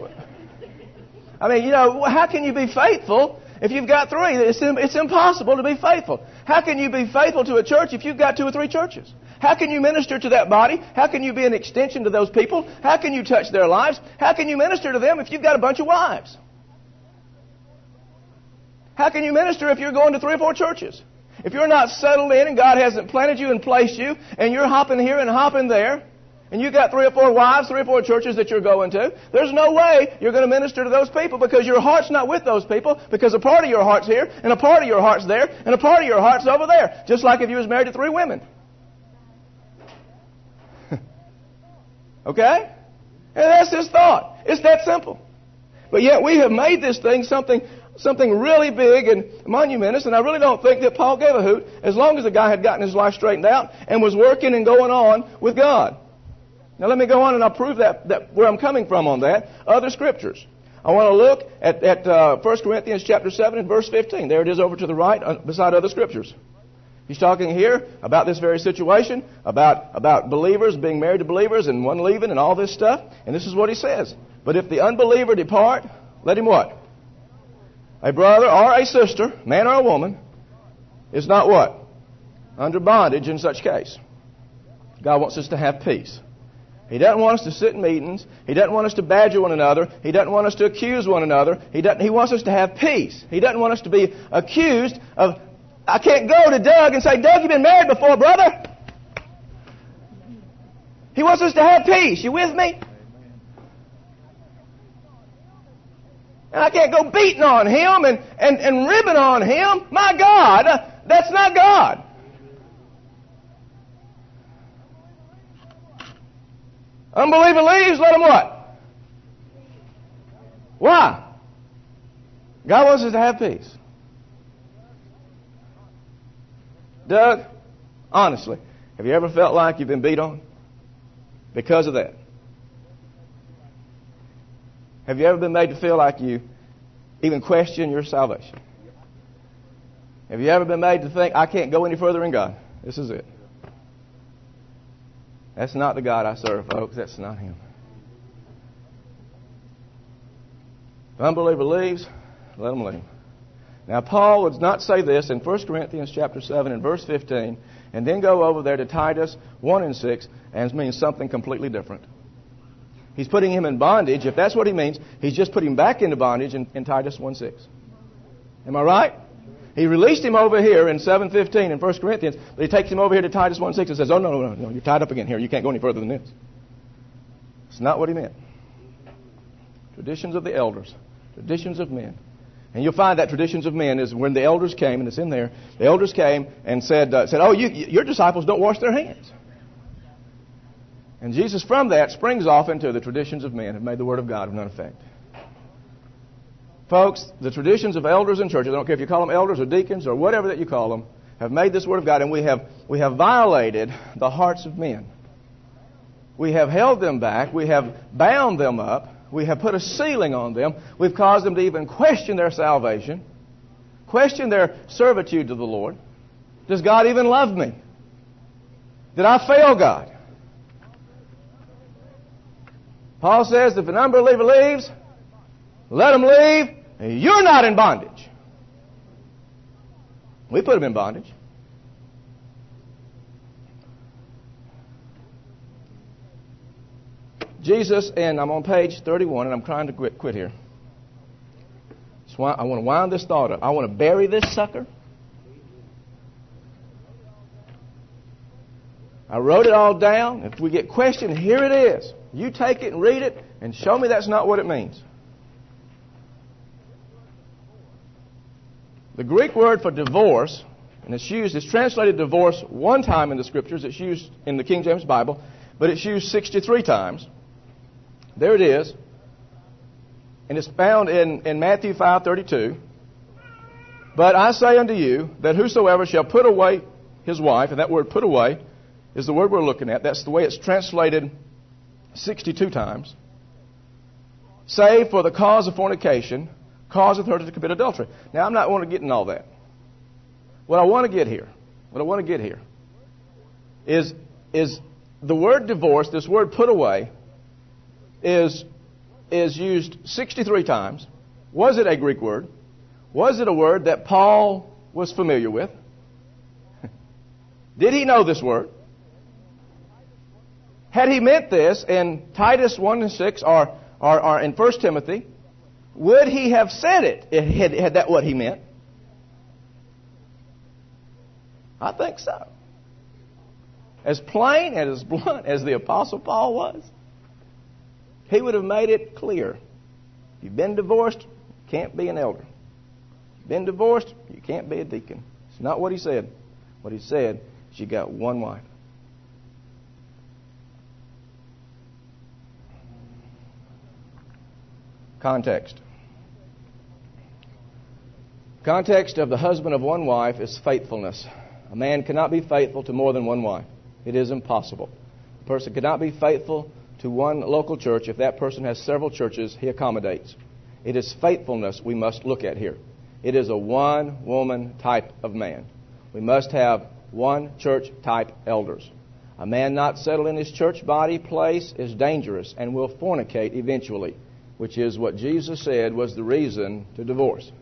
I mean, you know, how can you be faithful if you've got three? It's, it's impossible to be faithful. How can you be faithful to a church if you've got two or three churches? How can you minister to that body? How can you be an extension to those people? How can you touch their lives? How can you minister to them if you've got a bunch of wives? How can you minister if you're going to three or four churches? If you're not settled in and God hasn't planted you and placed you and you're hopping here and hopping there and you've got three or four wives, three or four churches that you're going to, there's no way you're going to minister to those people because your heart's not with those people because a part of your heart's here and a part of your heart's there and a part of your heart's over there. Just like if you was married to three women. Okay? And that's his thought. It's that simple. But yet we have made this thing something something really big and monumentous, and I really don't think that Paul gave a hoot as long as the guy had gotten his life straightened out and was working and going on with God. Now let me go on and I'll prove that, that where I'm coming from on that. Other scriptures. I want to look at, at uh, First Corinthians chapter seven and verse fifteen. There it is over to the right uh, beside other scriptures. He's talking here about this very situation, about, about believers being married to believers and one leaving and all this stuff. And this is what he says. But if the unbeliever depart, let him what? A brother or a sister, man or a woman, is not what? Under bondage in such case. God wants us to have peace. He doesn't want us to sit in meetings. He doesn't want us to badger one another. He doesn't want us to accuse one another. He doesn't, he wants us to have peace. He doesn't want us to be accused of, I can't go to Doug and say, Doug, you've been married before, brother. He wants us to have peace. You with me? And I can't go beating on him and, and, and ribbing on him. My God, that's not God. Unbeliever leaves, let him what? Why? God wants us to have peace. Doug, honestly, have you ever felt like you've been beat on because of that? Have you ever been made to feel like you even question your salvation? Have you ever been made to think, I can't go any further in God? This is it. That's not the God I serve, folks. That's not Him. If unbeliever leaves, let him leave. Now, Paul would not say this in First Corinthians chapter seven and verse fifteen, and then go over there to Titus one and six, and means something completely different. He's putting him in bondage. If that's what he means, he's just putting him back into bondage in, in Titus one six. Am I right? He released him over here in seven fifteen in First Corinthians, but he takes him over here to Titus one six and says, oh, no, no, no, no, you're tied up again here. You can't go any further than this. It's not what he meant. Traditions of the elders. Traditions of men. And you'll find that traditions of men is when the elders came, and it's in there, the elders came and said, uh, said oh, you, your disciples don't wash their hands. And Jesus from that springs off into the traditions of men have made the Word of God of none effect. Folks, the traditions of elders in churches, I don't care if you call them elders or deacons or whatever that you call them, have made this Word of God, and we have we have violated the hearts of men. We have held them back. We have bound them up. We have put a ceiling on them. We've caused them to even question their salvation, question their servitude to the Lord. Does God even love me? Did I fail God? Paul says, if an unbeliever leaves, let him leave. You're not in bondage. We put him in bondage. Jesus, and I'm on page thirty-one, and I'm trying to quit, quit here. So I want to wind this thought up. I want to bury this sucker. I wrote it all down. If we get questioned, here it is. You take it and read it and show me that's not what it means. The Greek word for divorce, and it's used, it's translated divorce one time in the Scriptures. It's used in the King James Bible, but it's used sixty-three times. There it is. And it's found in, in Matthew five thirty-two. But I say unto you that whosoever shall put away his wife, and that word put away is the word we're looking at. That's the way it's translated sixty-two times. Save for the cause of fornication, causeth her to commit adultery. Now, I'm not want to get in all that. What I want to get here, what I want to get here, is, is the word divorce, this word put away, is, is used sixty-three times. Was it a Greek word? Was it a word that Paul was familiar with? Did he know this word? Had he meant this in Titus one and six or, or, or in First Timothy, would he have said it? Had, had that what he meant? I think so. As plain and as blunt as the Apostle Paul was, he would have made it clear. If you've been divorced, you can't be an elder. If you've been divorced, you can't be a deacon. It's not what he said. What he said is you got one wife. Context. Context of the husband of one wife is faithfulness. A man cannot be faithful to more than one wife. It is impossible. A person cannot be faithful to one local church. If that person has several churches, he accommodates. It is faithfulness we must look at here. It is a one-woman type of man. We must have one church-type elders. A man not settled in his church body place is dangerous and will fornicate eventually, which is what Jesus said was the reason to divorce.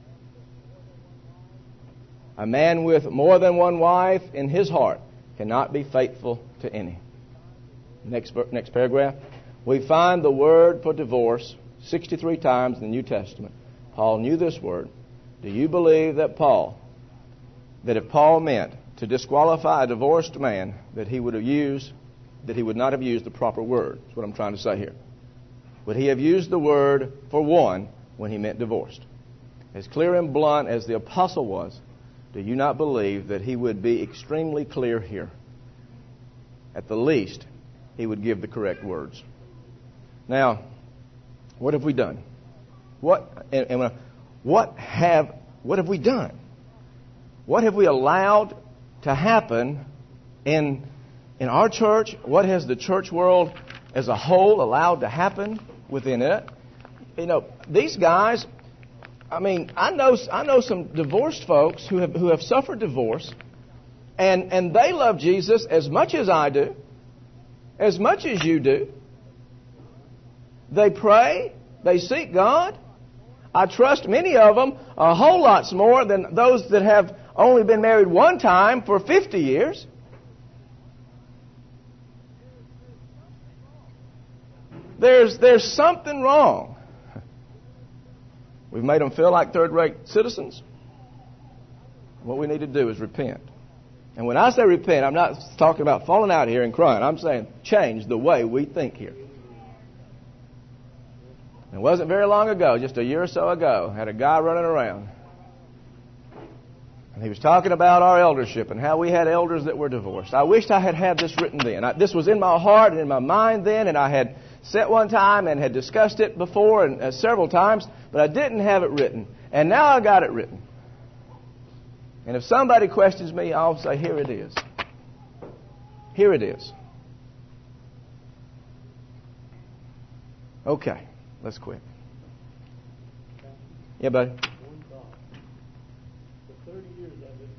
A man with more than one wife in his heart cannot be faithful to any. Next, next paragraph. We find the word for divorce sixty-three times in the New Testament. Paul knew this word. Do you believe that Paul, that if Paul meant to disqualify a divorced man, that he would have used, that he would not have used the proper word? That's what I'm trying to say here. Would he have used the word for one when he meant divorced? As clear and blunt as the apostle was, do you not believe that he would be extremely clear here? At the least, he would give the correct words. Now, what have we done? What and, and what have what have we done? What have we allowed to happen in in our church? What has the church world as a whole allowed to happen within it? You know, these guys, I mean, I know I know some divorced folks who have who have suffered divorce, and and they love Jesus as much as I do, as much as you do. They pray, they seek God. I trust many of them a whole lot more than those that have only been married one time for fifty years. There's there's something wrong. We've made them feel like third-rate citizens. What we need to do is repent. And when I say repent, I'm not talking about falling out here and crying. I'm saying change the way we think here. It wasn't very long ago, just a year or so ago, I had a guy running around. And he was talking about our eldership and how we had elders that were divorced. I wished I had had this written then. I, this was in my heart and in my mind then, and I had sat one time and had discussed it before and uh, several times, but I didn't have it written. And now I got it written. And if somebody questions me, I'll say, here it is. Here it is. Okay, let's quit. Yeah, buddy. One thought. For thirty years I've been,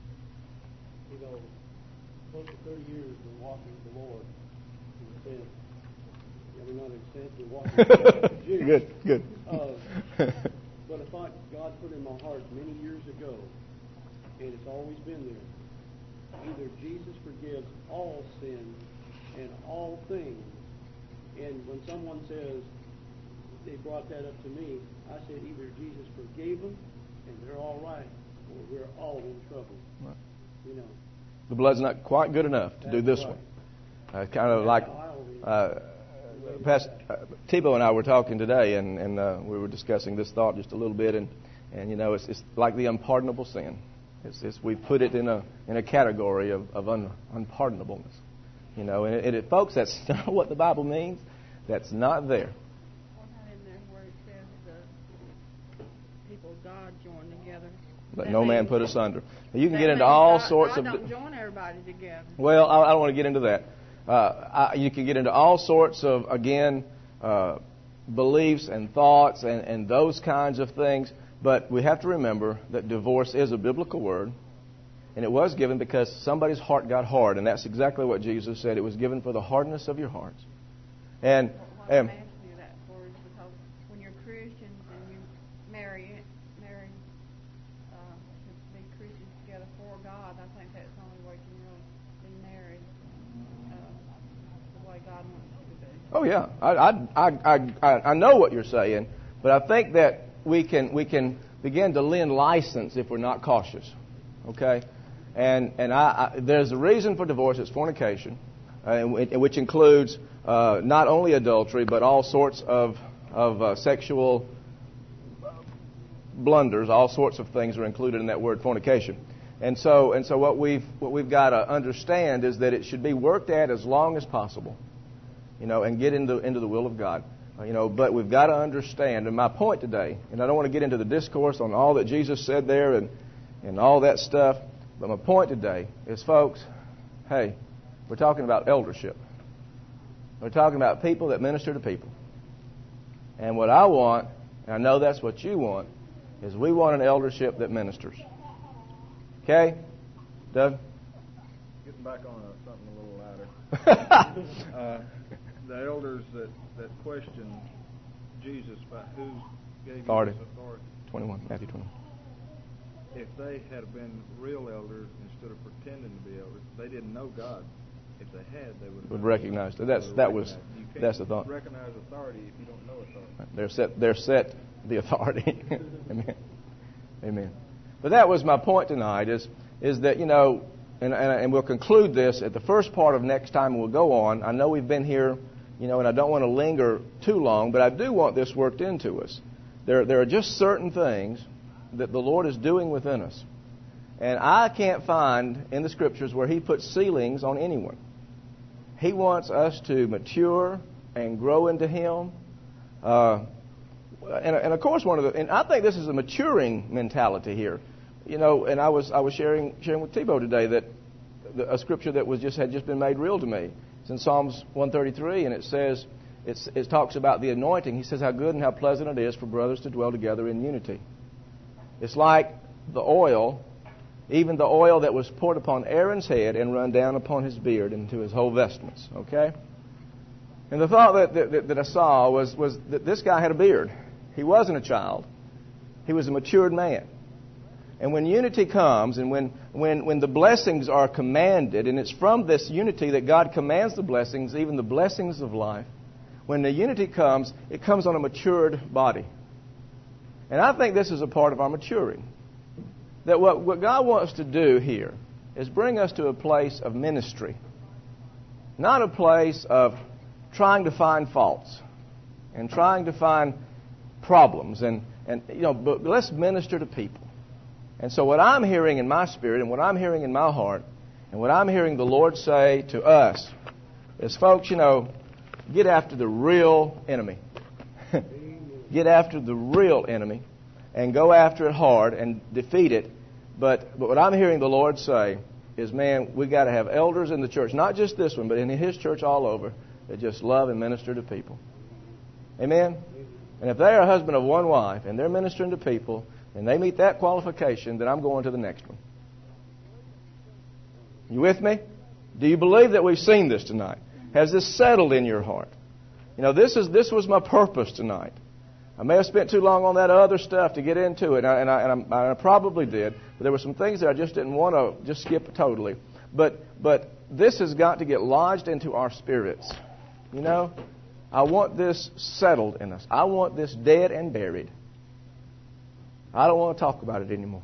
you know, close to thirty years been walking with the Lord in a sense. I mean, not in a sense, but walking with the Lord. Good, good. Uh, but a thought God put in my heart many years ago, and it's always been there. Either Jesus forgives all sin and all things. And when someone says, they brought that up to me, I said either Jesus forgave them and they're all right, or we're all in trouble. Right. You know. The blood's not quite good enough to That's do this right. one. Uh, kind of like uh, Pastor uh, Tebow and I were talking today, and, and uh, we were discussing this thought just a little bit, and, and you know, it's, it's like the unpardonable sin. It's, it's, we put it in a in a category of, of un, unpardonableness. You know, and, it, it, folks, that's not what the Bible means. That's not there. Well, not in there where it says the people God joined together. Let That no man means- put us under. Now, you can that get into means all God, sorts God of. don't join everybody together. Well, I, I don't want to get into that. Uh, I, you can get into all sorts of, again, uh, beliefs and thoughts and, and those kinds of things. But we have to remember that divorce is a biblical word. And it was given because somebody's heart got hard. And that's exactly what Jesus said. It was given for the hardness of your hearts. And, What and I'm asking you that for is because when you're Christians and you marry, marry uh, to be Christians together for God, I think that's the only way you can really be married uh, the way God wants you to be. oh yeah, I, I I I I know what you're saying, but I think that we can we can begin to lend license if we're not cautious. Okay, and and I, I there's a reason for divorce. It's fornication, uh, and, which includes uh, not only adultery but all sorts of of uh, sexual blunders. All sorts of things are included in that word fornication. And so and so what we've what we've got to understand is that it should be worked at as long as possible. You know, and get into into the will of God. Uh, you know, but we've got to understand, and my point today, and I don't want to get into the discourse on all that Jesus said there and, and all that stuff, but my point today is, folks, hey, we're talking about eldership. We're talking about people that minister to people. And what I want, and I know that's what you want, is we want an eldership that ministers. Okay? Doug? Getting back on uh, something a little louder. uh, the elders that, that question Jesus about who gave Authority. you this authority, twenty-one, Matthew twenty-one. if they had been real elders instead of pretending to be elders, they didn't know God. If they had, they would have Would recognize it. That's that was You can't that's the thought. recognize authority if you don't know authority. They're set. They're set the authority. Amen. Amen. But that was my point tonight. Is is that you know, and, and and we'll conclude this at the first part of next time, and we'll go on. I know we've been here, you know, and I don't want to linger too long, but I do want this worked into us. There there are just certain things that the Lord is doing within us, and I can't find in the Scriptures where He puts ceilings on anyone. He wants us to mature and grow into Him. Uh, and, and of course, one of the and I think this is a maturing mentality here. You know, and I was I was sharing sharing with Tebow today that the, a scripture that was just had just been made real to me. It's in Psalms one thirty-three, and it says it's, it talks about the anointing. He says how good and how pleasant it is for brothers to dwell together in unity. It's like the oil, even the oil that was poured upon Aaron's head and run down upon his beard and to his whole vestments. Okay? And the thought that, that, that I saw was, was that this guy had a beard. He wasn't a child. He was a matured man. And when unity comes and when, when, when the blessings are commanded, and it's from this unity that God commands the blessings, even the blessings of life, when the unity comes, it comes on a matured body. And I think this is a part of our maturing. That what, what God wants to do here is bring us to a place of ministry. Not a place of trying to find faults and trying to find problems. And, and you know, but let's minister to people. And so what I'm hearing in my spirit and what I'm hearing in my heart and what I'm hearing the Lord say to us is, folks, you know, get after the real enemy. Get after the real enemy and go after it hard and defeat it. But, but what I'm hearing the Lord say is, man, we got to have elders in the church, not just this one, but in His church all over, that just love and minister to people. Amen? And if they're a husband of one wife and they're ministering to people and they meet that qualification, then I'm going to the next one. You with me? Do you believe that we've seen this tonight? Has this settled in your heart? You know, this is this was my purpose tonight. I may have spent too long on that other stuff to get into it, and I, and I, and I, I probably did. But there were some things that I just didn't want to just skip totally. But but this has got to get lodged into our spirits. You know, I want this settled in us. I want this dead and buried. I don't want to talk about it anymore.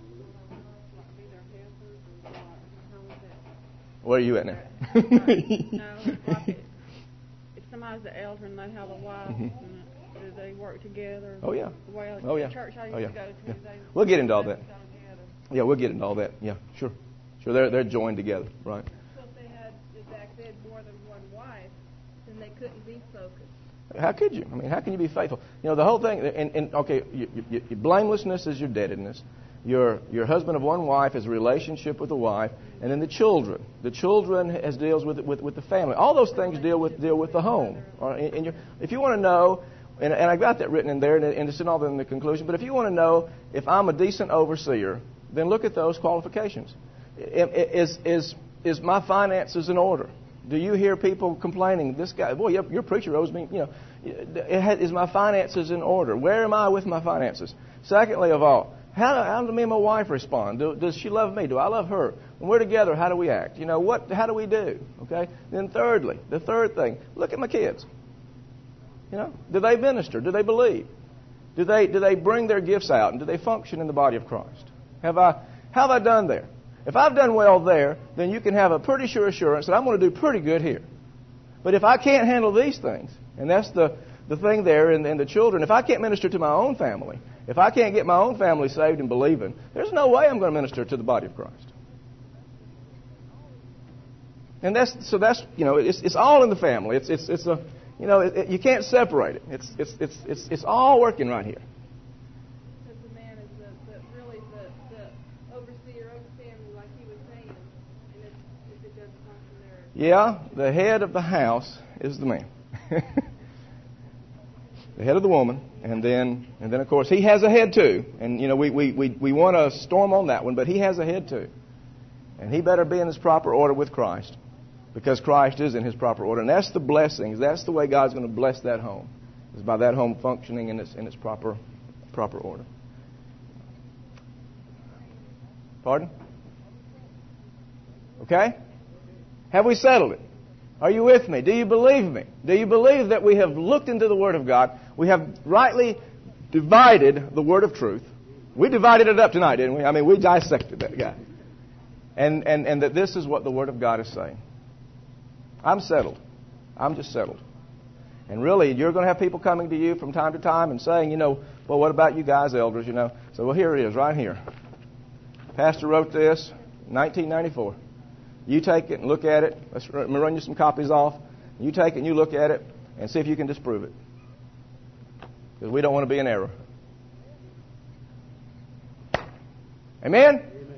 Where are you at now? No, like it, if somebody's the elder and they have a wife, mm-hmm. do they work together? Oh yeah. Well, oh yeah. The church I used oh yeah. to go to, yeah. they we'll get into all that. Yeah, we'll get into all that. Yeah, sure, sure. They're they're joined together, right? So if they had, if Zach said, more than one wife, then they couldn't be focused. How could you? I mean, how can you be faithful? You know, the whole thing. And, and okay, you, you, you, blamelessness is your deadness. Your your husband of one wife is a relationship with the wife, and then the children. The children has deals with with with the family. All those things deal with deal with the home. Or in, in your, if you want to know, and, and I got that written in there, and, and it's in all in the conclusion. But if you want to know if I'm a decent overseer, then look at those qualifications. Is is is my finances in order? Do you hear people complaining? This guy, boy, your, your preacher owes me. You know, is my finances in order? Where am I with my finances? Secondly, of all. How, how do me and my wife respond? Do, does she love me? Do I love her? When we're together, how do we act? You know, what? How do we do? Okay. Then thirdly, the third thing, look at my kids. You know, do they minister? Do they believe? Do they do they bring their gifts out? And do they function in the body of Christ? Have I how have I done there? If I've done well there, then you can have a pretty sure assurance that I'm going to do pretty good here. But if I can't handle these things, and that's the, the thing there in, in the children, if I can't minister to my own family, if I can't get my own family saved and believing, there's no way I'm going to minister to the body of Christ. And that's so that's you know it's it's all in the family. It's it's it's a you know it, it, you can't separate it. It's it's it's it's it's all working right here. Because the man is the, the really the, the overseer of the family, like he was saying, and if, if it doesn't function there. Yeah, the head of the house is the man. The head of the woman, and then and then of course he has a head too. And you know we, we, we, we want to storm on that one, but he has a head too. And he better be in his proper order with Christ, because Christ is in his proper order. And that's the blessings. That's the way God's going to bless that home, is by that home functioning in its in its proper proper order. Pardon? Okay? Have we settled it? Are you with me? Do you believe me? Do you believe that we have looked into the Word of God? We have rightly divided the Word of truth. We divided it up tonight, didn't we? I mean, we dissected that guy. And, and, and that this is what the Word of God is saying. I'm settled. I'm just settled. And really, you're going to have people coming to you from time to time and saying, you know, well, what about you guys, elders, you know? So, well, here it is, right here. Pastor wrote this in nineteen ninety-four. You take it and look at it. Let's let me run you some copies off. You take it and you look at it and see if you can disprove it. Because we don't want to be in error. Amen?